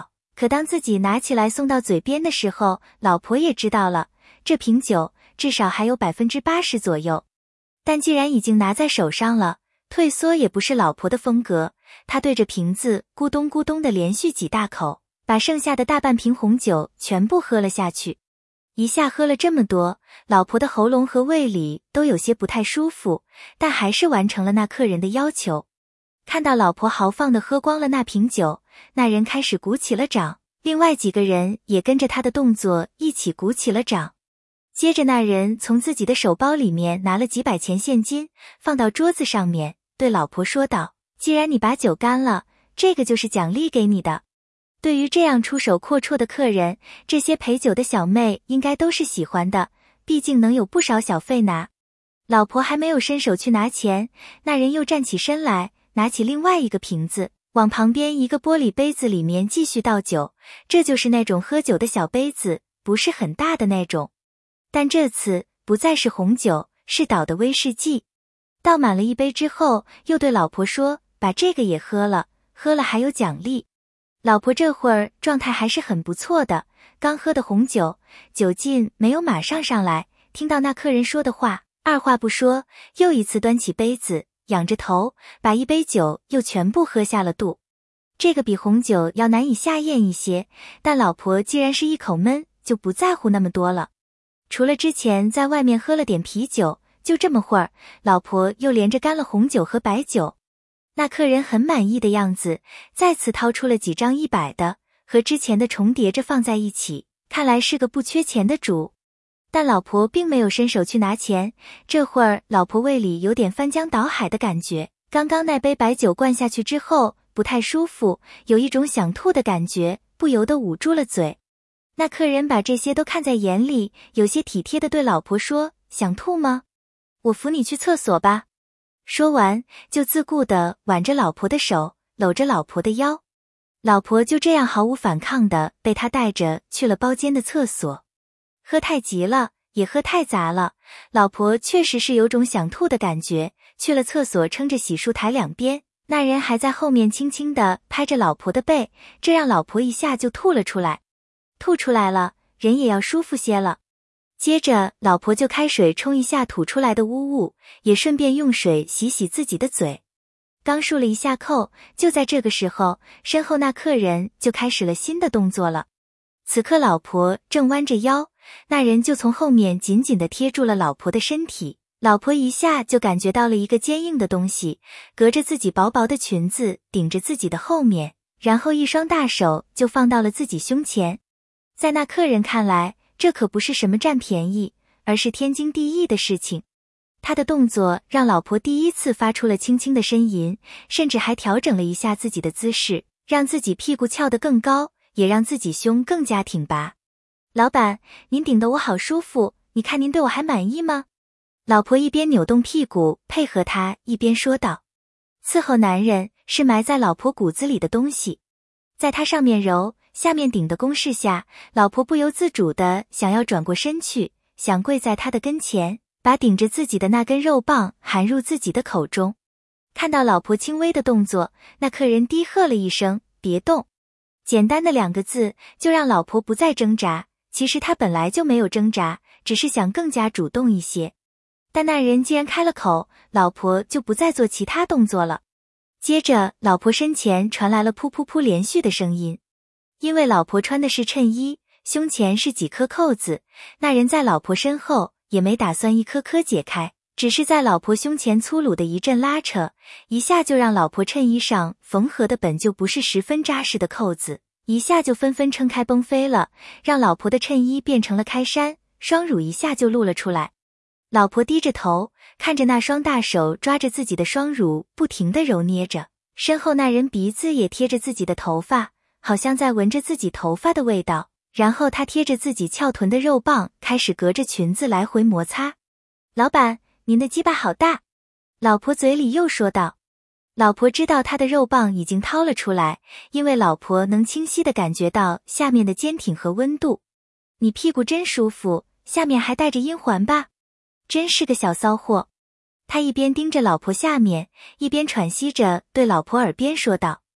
Speaker 1: 可当自己拿起来送到嘴边的时候，老婆也知道了，这瓶酒至少还有 百分之八十 左右。但既然已经拿在手上了，退缩也不是老婆的风格，她对着瓶子咕咚咕咚的连续几大口，把剩下的大半瓶红酒全部喝了下去。一下喝了这么多，老婆的喉咙和胃里都有些不太舒服，但还是完成了那客人的要求。看到老婆豪放地喝光了那瓶酒，那人开始鼓起了掌，另外几个人也跟着他的动作一起鼓起了掌。接着那人从自己的手包里面拿了几百钱现金，放到桌子上面，对老婆说道：既然你把酒干了，这个就是奖励给你的。对于这样出手阔绰的客人，这些陪酒的小妹应该都是喜欢的，毕竟能有不少小费拿。老婆还没有伸手去拿钱，那人又站起身来，拿起另外一个瓶子，往旁边一个玻璃杯子里面继续倒酒，这就是那种喝酒的小杯子，不是很大的那种。但这次不再是红酒，是倒的威士忌。倒满了一杯之后，又对老婆说：把这个也喝了，喝了还有奖励。老婆这会儿状态还是很不错的，刚喝的红酒，酒劲没有马上上来，听到那客人说的话，二话不说，又一次端起杯子，仰着头，把一杯酒又全部喝下了肚。这个比红酒要难以下咽一些，但老婆既然是一口闷，就不在乎那么多了。除了之前在外面喝了点啤酒，就这么会儿，老婆又连着干了红酒和白酒。那客人很满意的样子，再次掏出了几张一百的，和之前的重叠着放在一起，看来是个不缺钱的主。但老婆并没有伸手去拿钱，这会儿老婆胃里有点翻江倒海的感觉，刚刚那杯白酒灌下去之后，不太舒服，有一种想吐的感觉，不由得捂住了嘴。那客人把这些都看在眼里，有些体贴地对老婆说：想吐吗？我扶你去厕所吧。说完，就自顾地挽着老婆的手，搂着老婆的腰。老婆就这样毫无反抗地被他带着去了包间的厕所。喝太急了，也喝太杂了，老婆确实是有种想吐的感觉，去了厕所撑着洗漱台两边，那人还在后面轻轻地拍着老婆的背，这让老婆一下就吐了出来。吐出来了，人也要舒服些了。接着老婆就开水冲一下吐出来的污物，也顺便用水洗洗自己的嘴。刚漱了一下口，就在这个时候，身后那客人就开始了新的动作了。此刻老婆正弯着腰，那人就从后面紧紧地贴住了老婆的身体，老婆一下就感觉到了一个坚硬的东西，隔着自己薄薄的裙子顶着自己的后面，然后一双大手就放到了自己胸前。在那客人看来，这可不是什么占便宜，而是天经地义的事情。他的动作让老婆第一次发出了轻轻的呻吟，甚至还调整了一下自己的姿势，让自己屁股翘得更高，也让自己胸更加挺拔。老板，您顶得我好舒服，你看您对我还满意吗？老婆一边扭动屁股配合他，一边说道。伺候男人是埋在老婆骨子里的东西，在他上面揉下面顶的攻势下，老婆不由自主地想要转过身去，想跪在他的跟前，把顶着自己的那根肉棒含入自己的口中。看到老婆轻微的动作，那客人低喝了一声：别动。简单的两个字就让老婆不再挣扎，其实他本来就没有挣扎，只是想更加主动一些。但那人既然开了口，老婆就不再做其他动作了。接着老婆身前传来了噗噗噗连续的声音。因为老婆穿的是衬衣，胸前是几颗扣子，那人在老婆身后也没打算一颗颗解开，只是在老婆胸前粗鲁的一阵拉扯，一下就让老婆衬衣上缝合的本就不是十分扎实的扣子，一下就纷纷撑开崩飞了，让老婆的衬衣变成了开衫，双乳一下就露了出来。老婆低着头，看着那双大手抓着自己的双乳不停地揉捏着，身后那人鼻子也贴着自己的头发，好像在闻着自己头发的味道，然后他贴着自己翘臀的肉棒，开始隔着裙子来回摩擦。老板，您的鸡巴好大。老婆嘴里又说道。老婆知道他的肉棒已经掏了出来，因为老婆能清晰地感觉到下面的坚挺和温度。你屁股真舒服，下面还带着阴环吧？真是个小骚货。他一边盯着老婆下面，一边喘息着对老婆耳边说道。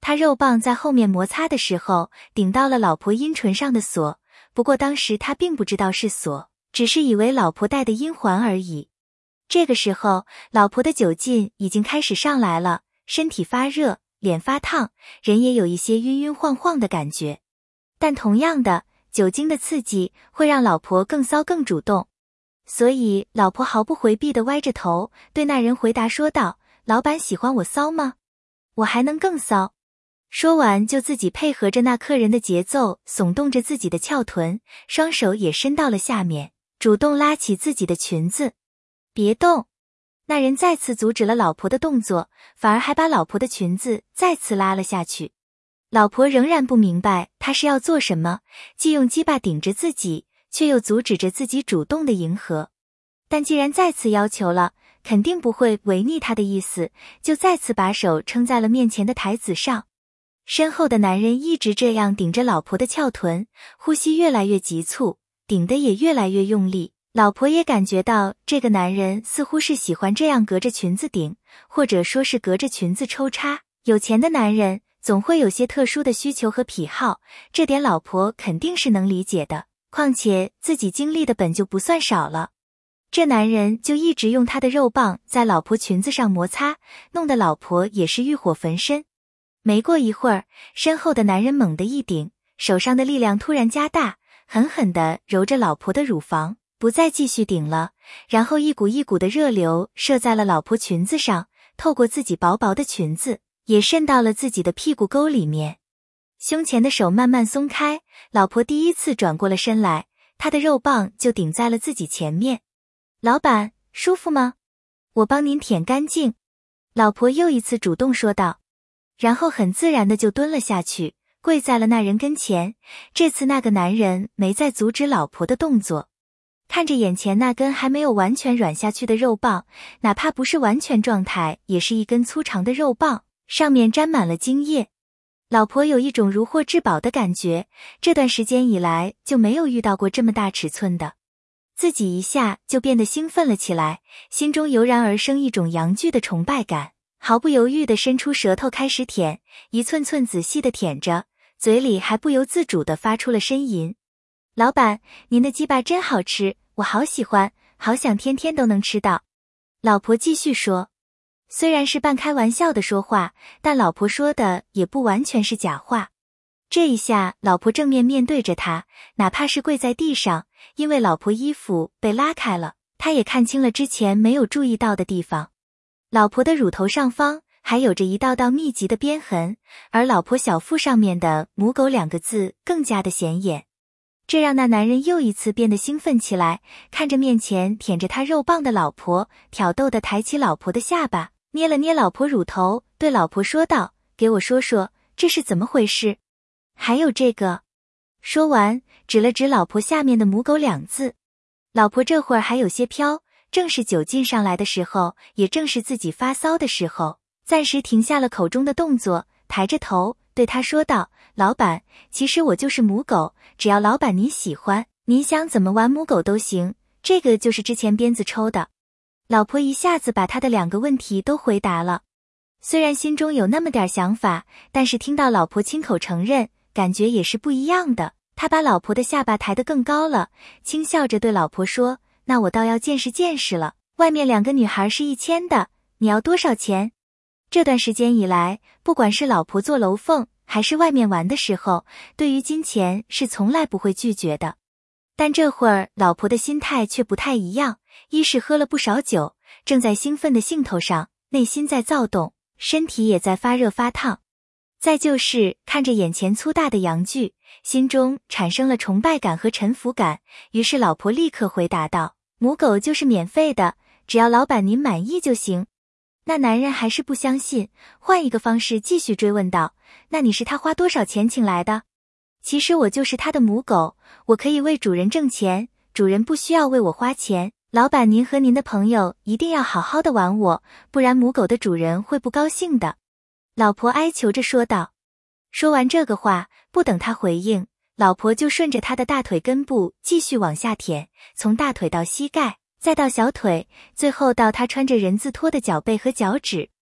Speaker 1: 他肉棒在后面摩擦的时候，顶到了老婆阴唇上的锁，不过当时他并不知道是锁，只是以为老婆戴的阴环而已。这个时候，老婆的酒劲已经开始上来了，身体发热，脸发烫，人也有一些晕晕晃晃的感觉。但同样的，酒精的刺激会让老婆更骚更主动。所以老婆毫不回避地歪着头，对那人回答说道：老板喜欢我骚吗？我还能更骚。说完就自己配合着那客人的节奏，耸动着自己的翘臀，双手也伸到了下面，主动拉起自己的裙子。别动！那人再次阻止了老婆的动作，反而还把老婆的裙子再次拉了下去。老婆仍然不明白他是要做什么，既用鸡巴顶着自己，却又阻止着自己主动的迎合。但既然再次要求了，肯定不会违逆他的意思，就再次把手撑在了面前的台子上。身后的男人一直这样顶着老婆的翘臀，呼吸越来越急促，顶得也越来越用力。老婆也感觉到这个男人似乎是喜欢这样隔着裙子顶，或者说是隔着裙子抽插。有钱的男人总会有些特殊的需求和癖好，这点老婆肯定是能理解的，况且自己经历的本就不算少了。这男人就一直用他的肉棒在老婆裙子上摩擦，弄得老婆也是欲火焚身。没过一会儿，身后的男人猛地一顶，手上的力量突然加大，狠狠地揉着老婆的乳房，不再继续顶了，然后一股一股的热流射在了老婆裙子上，透过自己薄薄的裙子，也渗到了自己的屁股沟里面。胸前的手慢慢松开，老婆第一次转过了身来，她的肉棒就顶在了自己前面。老板，舒服吗？我帮您舔干净。老婆又一次主动说道，然后很自然的就蹲了下去，跪在了那人跟前。这次那个男人没再阻止老婆的动作，看着眼前那根还没有完全软下去的肉棒，哪怕不是完全状态，也是一根粗长的肉棒，上面沾满了精液。老婆有一种如获至宝的感觉，这段时间以来就没有遇到过这么大尺寸的。自己一下就变得兴奋了起来，心中油然而生一种阳具的崇拜感，毫不犹豫地伸出舌头开始舔，一寸寸仔细地舔着，嘴里还不由自主地发出了呻吟。老板，您的鸡巴真好吃，我好喜欢，好想天天都能吃到。老婆继续说，虽然是半开玩笑的说话，但老婆说的也不完全是假话。这一下老婆正面面对着他，哪怕是跪在地上，因为老婆衣服被拉开了，他也看清了之前没有注意到的地方。老婆的乳头上方还有着一道道密集的鞭痕，而老婆小腹上面的母狗两个字更加的显眼。这让那男人又一次变得兴奋起来，看着面前舔着他肉棒的老婆，挑逗地抬起老婆的下巴，捏了捏老婆乳头，对老婆说道，给我说说，这是怎么回事？还有这个。说完指了指老婆下面的母狗两字。老婆这会儿还有些飘，正是酒劲上来的时候，也正是自己发骚的时候，暂时停下了口中的动作，抬着头对他说道，老板，其实我就是母狗，只要老板您喜欢，您想怎么玩母狗都行，这个就是之前鞭子抽的。老婆一下子把他的两个问题都回答了，虽然心中有那么点想法，但是听到老婆亲口承认，感觉也是不一样的。他把老婆的下巴抬得更高了，轻笑着对老婆说，那我倒要见识见识了，外面两个女孩是一千的，你要多少钱？这段时间以来，不管是老婆做楼凤，还是外面玩的时候，对于金钱是从来不会拒绝的。但这会儿老婆的心态却不太一样，一是喝了不少酒，正在兴奋的兴头上，内心在躁动，身体也在发热发烫。再就是看着眼前粗大的阳具，心中产生了崇拜感和臣服感，于是老婆立刻回答道，母狗就是免费的，只要老板您满意就行。那男人还是不相信，换一个方式继续追问道，那你是他花多少钱请来的？其实我就是他的母狗，我可以为主人挣钱，主人不需要为我花钱，老板您和您的朋友一定要好好的玩我，不然母狗的主人会不高兴的。老婆哀求着说道。说完这个话，不等他回应，老婆就顺着他的大腿根部继续往下舔，从大腿到膝盖，再到小腿，最后到他穿着人字拖的脚背和脚趾。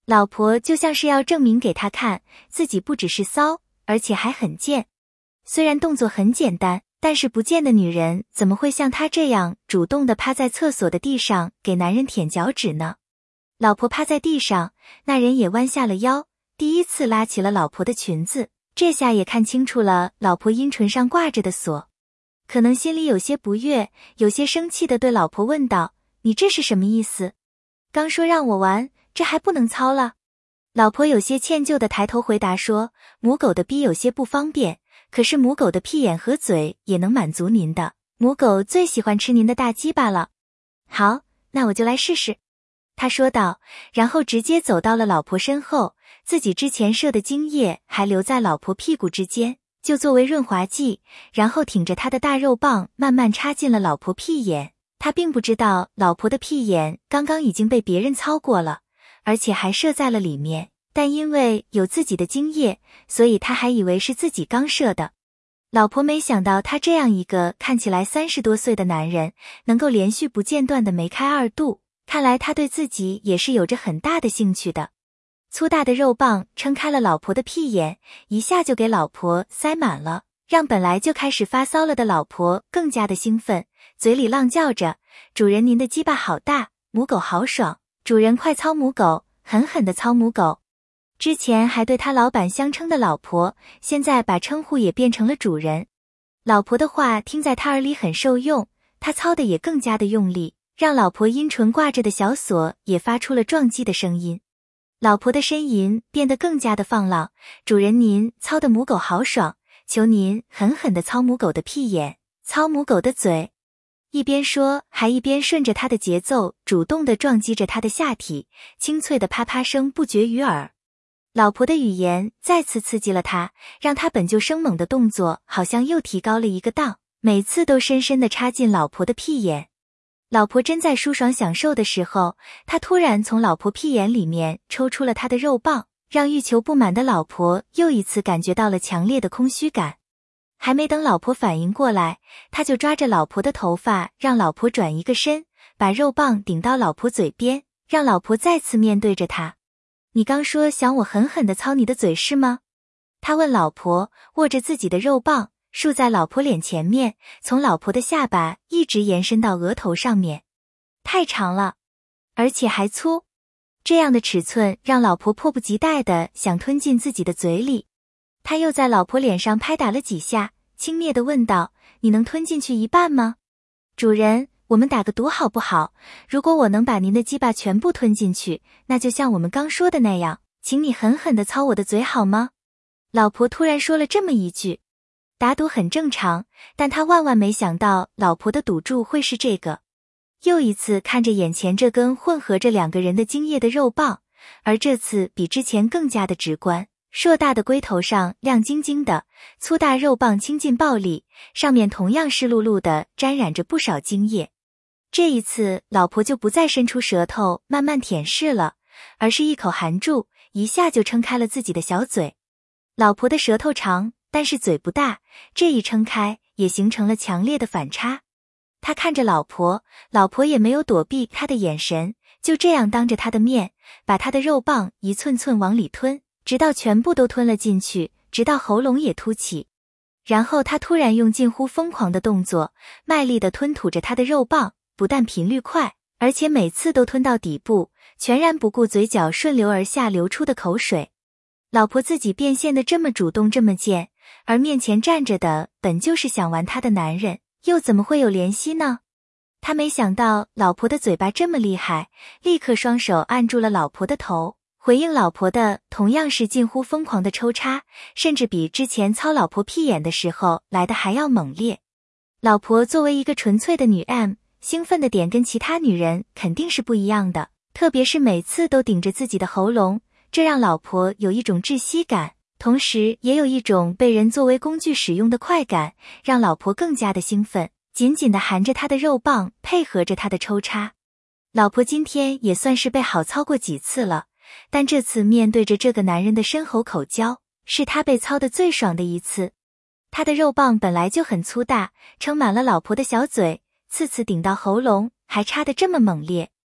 Speaker 1: 老婆就像是要证明给他看，自己不只是骚，而且还很贱。虽然动作很简单，但是不贱的女人怎么会像她这样主动地趴在厕所的地上给男人舔脚趾呢？老婆趴在地上，那人也弯下了腰，第一次拉起了老婆的裙子，这下也看清楚了老婆阴唇上挂着的锁。可能心里有些不悦，有些生气地对老婆问道：你这是什么意思？刚说让我玩，这还不能操了？老婆有些歉疚地抬头回答说：母狗的逼有些不方便，可是母狗的屁眼和嘴也能满足您的，母狗最喜欢吃您的大鸡巴了。好，那我就来试试。他说道，然后直接走到了老婆身后，自己之前射的精液还留在老婆屁股之间，就作为润滑剂，然后挺着他的大肉棒慢慢插进了老婆屁眼。他并不知道老婆的屁眼刚刚已经被别人操过了，而且还射在了里面，但因为有自己的精液，所以他还以为是自己刚射的。老婆没想到他这样一个看起来三十多岁的男人，能够连续不间断的梅开二度，看来他对自己也是有着很大的兴趣的。粗大的肉棒撑开了老婆的屁眼，一下就给老婆塞满了，让本来就开始发骚了的老婆更加的兴奋，嘴里浪叫着：主人您的鸡巴好大，母狗好爽，主人快操母狗，狠狠地操母狗。之前还对他老板相称的老婆，现在把称呼也变成了主人。老婆的话听在他耳里很受用，他操的也更加的用力，让老婆阴唇挂着的小锁也发出了撞击的声音。老婆的呻吟变得更加的放浪：主人您操的母狗好爽，求您狠狠地操母狗的屁眼，操母狗的嘴。一边说，还一边顺着他的节奏主动地撞击着他的下体，清脆的啪啪声不绝于耳。老婆的语言再次刺激了他，让他本就生猛的动作好像又提高了一个档，每次都深深地插进老婆的屁眼。老婆真在舒爽享受的时候，他突然从老婆屁眼里面抽出了他的肉棒，让欲求不满的老婆又一次感觉到了强烈的空虚感。还没等老婆反应过来，他就抓着老婆的头发，让老婆转一个身，把肉棒顶到老婆嘴边，让老婆再次面对着他。你刚说想我狠狠地操你的嘴是吗？他问老婆，握着自己的肉棒竖在老婆脸前面，从老婆的下巴一直延伸到额头上面。太长了，而且还粗，这样的尺寸让老婆迫不及待地想吞进自己的嘴里。他又在老婆脸上拍打了几下，轻蔑地问道：你能吞进去一半吗？主人，我们打个赌好不好？如果我能把您的鸡巴全部吞进去，那就像我们刚说的那样，请你狠狠地操我的嘴好吗？老婆突然说了这么一句。打赌很正常，但他万万没想到老婆的赌注会是这个。又一次看着眼前这根混合着两个人的精液的肉棒，而这次比之前更加的直观。硕大的龟头上亮晶晶的，粗大肉棒倾尽暴力，上面同样湿漉漉的沾染着不少精液。这一次老婆就不再伸出舌头慢慢舔舐了，而是一口含住，一下就撑开了自己的小嘴。老婆的舌头长，但是嘴不大，这一撑开也形成了强烈的反差。他看着老婆，老婆也没有躲避他的眼神，就这样当着他的面把他的肉棒一寸寸往里吞，直到全部都吞了进去，直到喉咙也凸起。然后他突然用近乎疯狂的动作卖力地吞吐着他的肉棒，不但频率快，而且每次都吞到底部，全然不顾嘴角顺流而下流出的口水。老婆自己变现得这么主动这么贱，而面前站着的本就是想玩他的男人，又怎么会有怜惜呢？他没想到老婆的嘴巴这么厉害，立刻双手按住了老婆的头，回应老婆的同样是近乎疯狂的抽插，甚至比之前操老婆屁眼的时候来的还要猛烈。老婆作为一个纯粹的女 M， 兴奋的点跟其他女人肯定是不一样的，特别是每次都顶着自己的喉咙，这让老婆有一种窒息感，同时也有一种被人作为工具使用的快感，让老婆更加的兴奋，紧紧地含着他的肉棒，配合着他的抽插。老婆今天也算是被好操过几次了，但这次面对着这个男人的深喉口交，是他被操得最爽的一次。他的肉棒本来就很粗大，撑满了老婆的小嘴，次次顶到喉咙，还插得这么猛烈。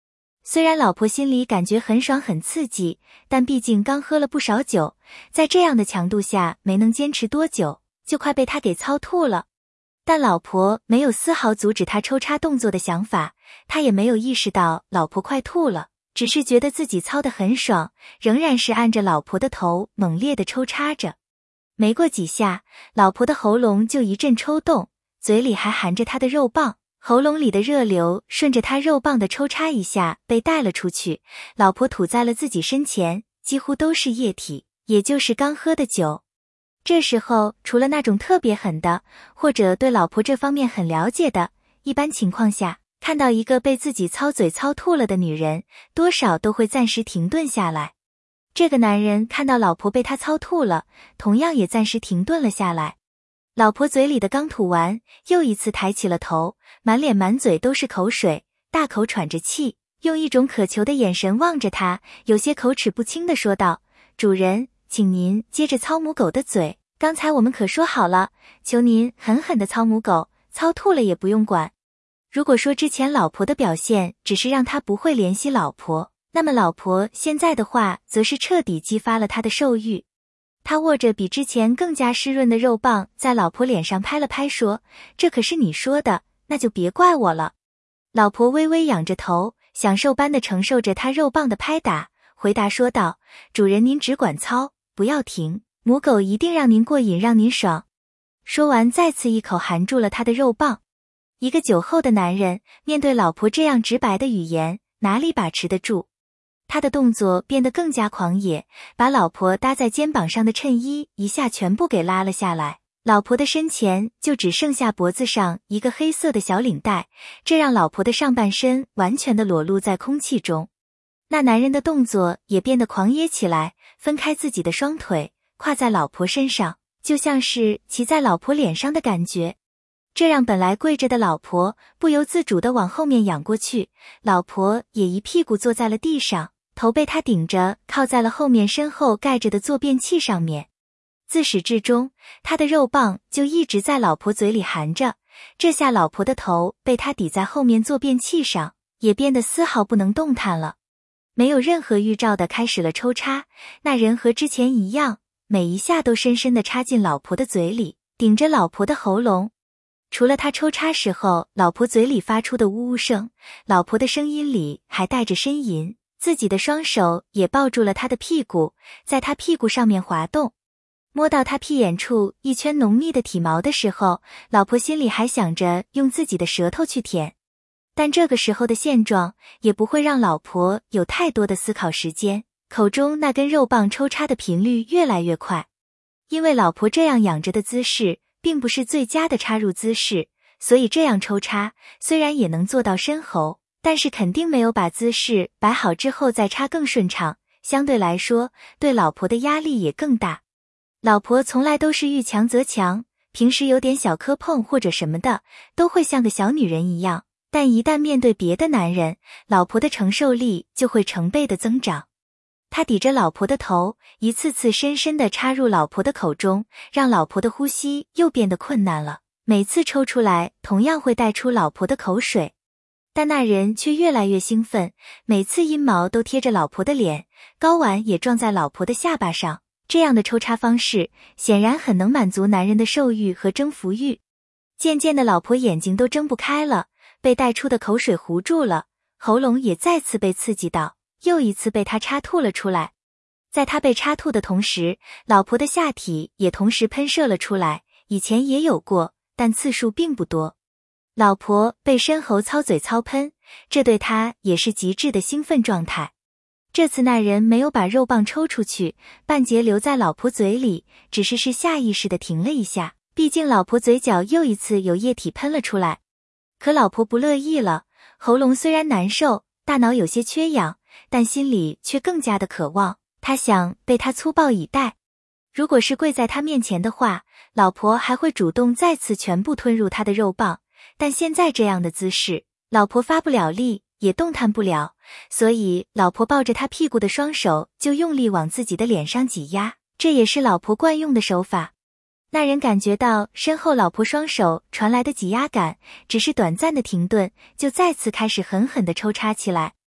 Speaker 1: 虽然老婆心里感觉很爽很刺激，但毕竟刚喝了不少酒，在这样的强度下没能坚持多久，就快被他给操吐了。但老婆没有丝毫阻止他抽插动作的想法，他也没有意识到老婆快吐了，只是觉得自己操得很爽，仍然是按着老婆的头猛烈地抽插着。没过几下，老婆的喉咙就一阵抽动，嘴里还含着他的肉棒，喉咙里的热流顺着他肉棒的抽插一下被带了出去，老婆吐在了自己身前，几乎都是液体，也就是刚喝的酒。这时候除了那种特别狠的，或者对老婆这方面很了解的，一般情况下看到一个被自己操嘴操吐了的女人，多少都会暂时停顿下来。这个男人看到老婆被他操吐了，同样也暂时停顿了下来。老婆嘴里的刚吐完，又一次抬起了头，满脸满嘴都是口水，大口喘着气，用一种渴求的眼神望着他，有些口齿不清地说道：主人，请您接着操母狗的嘴，刚才我们可说好了，求您狠狠地操母狗，操吐了也不用管。如果说之前老婆的表现只是让他不会怜惜老婆，那么老婆现在的话则是彻底激发了他的兽欲。他握着比之前更加湿润的肉棒，在老婆脸上拍了拍，说：这可是你说的，那就别怪我了。老婆微微仰着头，享受般的承受着他肉棒的拍打，回答说道：主人您只管操，不要停，母狗一定让您过瘾，让您爽。说完再次一口含住了他的肉棒。一个酒后的男人面对老婆这样直白的语言，哪里把持得住？他的动作变得更加狂野，把老婆搭在肩膀上的衬衣一下全部给拉了下来，老婆的身前就只剩下脖子上一个黑色的小领带，这让老婆的上半身完全的裸露在空气中。那男人的动作也变得狂野起来，分开自己的双腿，跨在老婆身上，就像是骑在老婆脸上的感觉。这让本来跪着的老婆不由自主地往后面仰过去，老婆也一屁股坐在了地上，头被他顶着，靠在了后面身后盖着的坐便器上面。自始至终，他的肉棒就一直在老婆嘴里含着，这下老婆的头被他抵在后面坐便器上，也变得丝毫不能动弹了。没有任何预兆的开始了抽插，那人和之前一样，每一下都深深地插进老婆的嘴里，顶着老婆的喉咙。除了他抽插时候老婆嘴里发出的呜呜声，老婆的声音里还带着呻吟，自己的双手也抱住了他的屁股，在他屁股上面滑动。摸到他屁眼处一圈浓密的体毛的时候，老婆心里还想着用自己的舌头去舔。但这个时候的现状也不会让老婆有太多的思考时间，口中那根肉棒抽插的频率越来越快。因为老婆这样仰着的姿势并不是最佳的插入姿势，所以这样抽插虽然也能做到深喉，但是肯定没有把姿势摆好之后再插更顺畅，相对来说对老婆的压力也更大。老婆从来都是遇强则强，平时有点小磕碰或者什么的都会像个小女人一样，但一旦面对别的男人，老婆的承受力就会成倍的增长。他抵着老婆的头，一次次深深地插入老婆的口中，让老婆的呼吸又变得困难了，每次抽出来同样会带出老婆的口水。但那人却越来越兴奋，每次阴毛都贴着老婆的脸，睾丸也撞在老婆的下巴上，这样的抽插方式显然很能满足男人的兽欲和征服欲。渐渐的老婆眼睛都睁不开了，被带出的口水糊住了，喉咙也再次被刺激到，又一次被他插吐了出来。在他被插吐的同时，老婆的下体也同时喷射了出来，以前也有过，但次数并不多。老婆被深喉操嘴操喷，这对他也是极致的兴奋状态。这次那人没有把肉棒抽出去，半截留在老婆嘴里，只是是下意识地停了一下，毕竟老婆嘴角又一次有液体喷了出来。可老婆不乐意了，喉咙虽然难受，大脑有些缺氧，但心里却更加的渴望，她想被他粗暴以待。如果是跪在他面前的话，老婆还会主动再次全部吞入他的肉棒，但现在这样的姿势，老婆发不了力，也动弹不了，所以老婆抱着他屁股的双手就用力往自己的脸上挤压，这也是老婆惯用的手法。那人感觉到身后老婆双手传来的挤压感，只是短暂的停顿，就再次开始狠狠地抽插起来。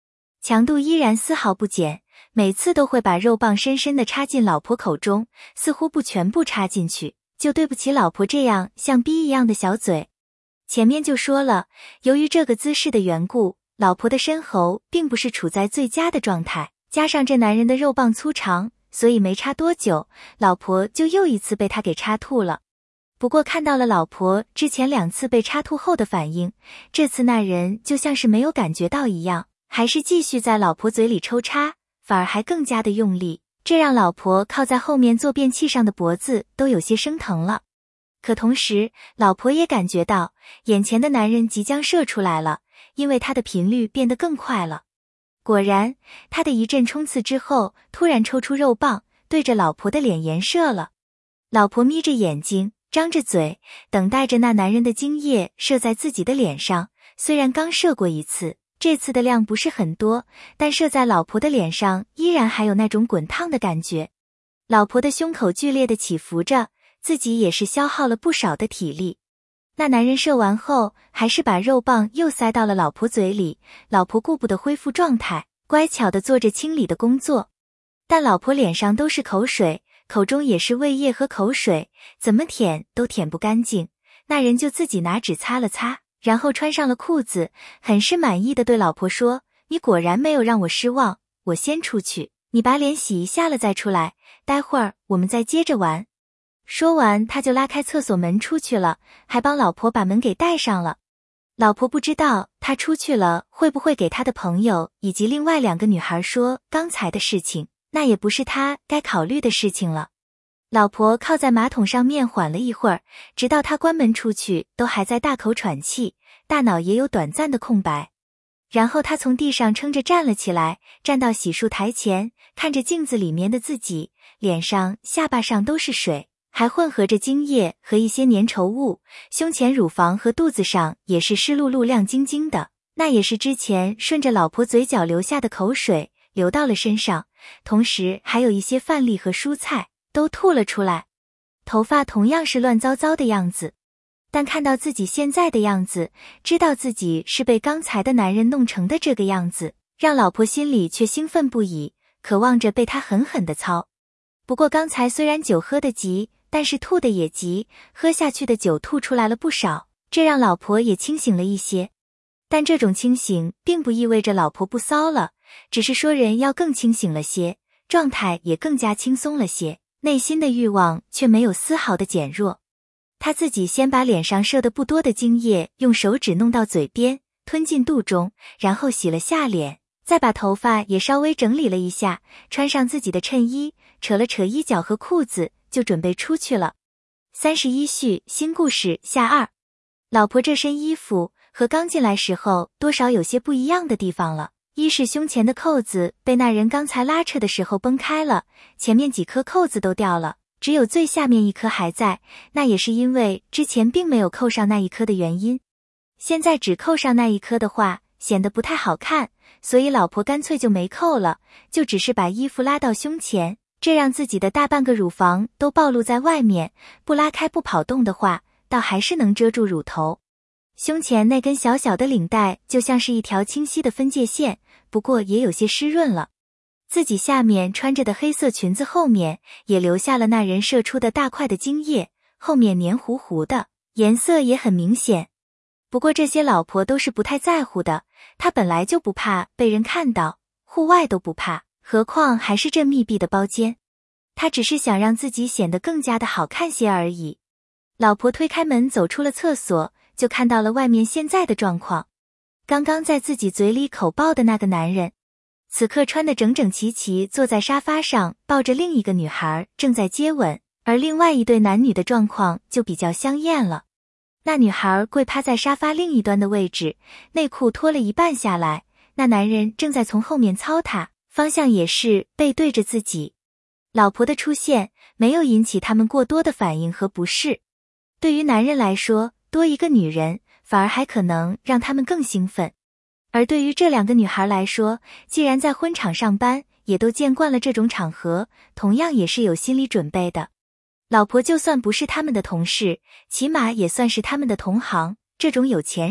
Speaker 1: 强度依然丝毫不减，每次都会把肉棒深深地插进老婆口中，似乎不全部插进去，就对不起老婆这样像逼一样的小嘴。前面就说了，由于这个姿势的缘故，老婆的深喉并不是处在最佳的状态，加上这男人的肉棒粗长，所以没插多久，老婆就又一次被他给插吐了。不过看到了老婆之前两次被插吐后的反应，这次那人就像是没有感觉到一样，还是继续在老婆嘴里抽插，反而还更加的用力，这让老婆靠在后面坐便器上的脖子都有些生疼了。可同时，老婆也感觉到眼前的男人即将射出来了，因为他的频率变得更快了。果然，他的一阵冲刺之后，突然抽出肉棒，对着老婆的脸颜射了。老婆眯着眼睛，张着嘴，等待着那男人的精液射在自己的脸上。虽然刚射过一次，这次的量不是很多，但射在老婆的脸上依然还有那种滚烫的感觉。老婆的胸口剧烈的起伏着，自己也是消耗了不少的体力。那男人射完后，还是把肉棒又塞到了老婆嘴里，老婆顾不得恢复状态，乖巧地做着清理的工作。但老婆脸上都是口水，口中也是胃液和口水，怎么舔都舔不干净。那人就自己拿纸擦了擦，然后穿上了裤子，很是满意地对老婆说：“你果然没有让我失望，我先出去，你把脸洗一下了再出来，待会儿我们再接着玩。”说完，他就拉开厕所门出去了，还帮老婆把门给带上了。老婆不知道他出去了会不会给他的朋友以及另外两个女孩说刚才的事情，那也不是他该考虑的事情了。老婆靠在马桶上面缓了一会儿，直到他关门出去都还在大口喘气，大脑也有短暂的空白。然后他从地上撑着站了起来，站到洗漱台前，看着镜子里面的自己，脸上下巴上都是水，还混合着精液和一些粘稠物，胸前乳房和肚子上也是湿漉漉亮晶晶的，那也是之前顺着老婆嘴角流下的口水流到了身上，同时还有一些饭粒和蔬菜都吐了出来。头发同样是乱糟糟的样子，但看到自己现在的样子，知道自己是被刚才的男人弄成的这个样子，让老婆心里却兴奋不已，渴望着被他狠狠地操。不过刚才虽然酒喝得急，但是吐的也急，喝下去的酒吐出来了不少，这让老婆也清醒了一些。但这种清醒并不意味着老婆不骚了，只是说人要更清醒了些，状态也更加轻松了些，内心的欲望却没有丝毫的减弱。他自己先把脸上射得不多的精液用手指弄到嘴边，吞进肚中，然后洗了下脸，再把头发也稍微整理了一下，穿上自己的衬衣，扯了扯衣角和裤子，就准备出去了。三十一序新故事下二。老婆这身衣服和刚进来时候多少有些不一样的地方了。一是胸前的扣子被那人刚才拉扯的时候崩开了，前面几颗扣子都掉了，只有最下面一颗还在，那也是因为之前并没有扣上那一颗的原因。现在只扣上那一颗的话，显得不太好看，所以老婆干脆就没扣了，就只是把衣服拉到胸前，这让自己的大半个乳房都暴露在外面，不拉开不跑动的话，倒还是能遮住乳头。胸前那根小小的领带就像是一条清晰的分界线，不过也有些湿润了。自己下面穿着的黑色裙子后面也留下了那人射出的大块的精液，后面黏糊糊的，颜色也很明显。不过这些老婆都是不太在乎的，她本来就不怕被人看到，户外都不怕，何况还是这密闭的包间。她只是想让自己显得更加的好看些而已。老婆推开门走出了厕所，就看到了外面现在的状况。刚刚在自己嘴里口爆的那个男人，此刻穿得整整齐齐，坐在沙发上，抱着另一个女孩正在接吻，而另外一对男女的状况就比较香艳了。那女孩跪趴在沙发另一端的位置，内裤脱了一半下来，那男人正在从后面操她，方向也是背对着自己。老婆的出现没有引起他们过多的反应和不适，对于男人来说，多一个女人反而还可能让他们更兴奋。而对于这两个女孩来说，既然在婚场上班，也都见惯了这种场合，同样也是有心理准备的。老婆就算不是他们的同事，起码也算是他们的同行，这种有钱人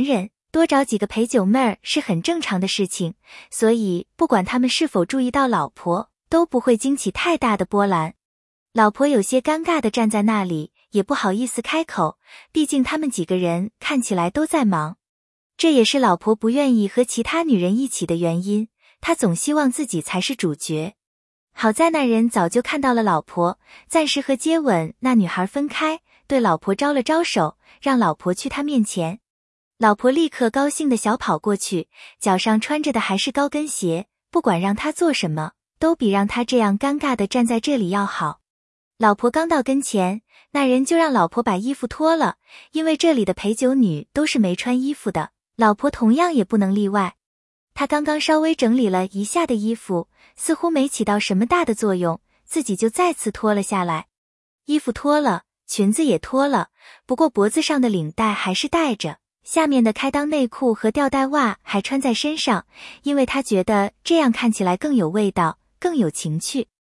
Speaker 1: 多找几个陪酒妹儿是很正常的事情，所以不管他们是否注意到老婆，都不会惊起太大的波澜。老婆有些尴尬地站在那里，也不好意思开口，毕竟他们几个人看起来都在忙。这也是老婆不愿意和其他女人一起的原因，她总希望自己才是主角。好在那人早就看到了老婆，暂时和接吻那女孩分开，对老婆招了招手，让老婆去他面前。老婆立刻高兴地小跑过去，脚上穿着的还是高跟鞋，不管让她做什么，都比让她这样尴尬地站在这里要好。老婆刚到跟前，那人就让老婆把衣服脱了，因为这里的陪酒女都是没穿衣服的，老婆同样也不能例外。她刚刚稍微整理了一下的衣服，似乎没起到什么大的作用，自己就再次脱了下来。衣服脱了，裙子也脱了，不过脖子上的领带还是带着，下面的开裆内裤和吊带袜还穿在身上，因为她觉得这样看起来更有味道，更有情趣。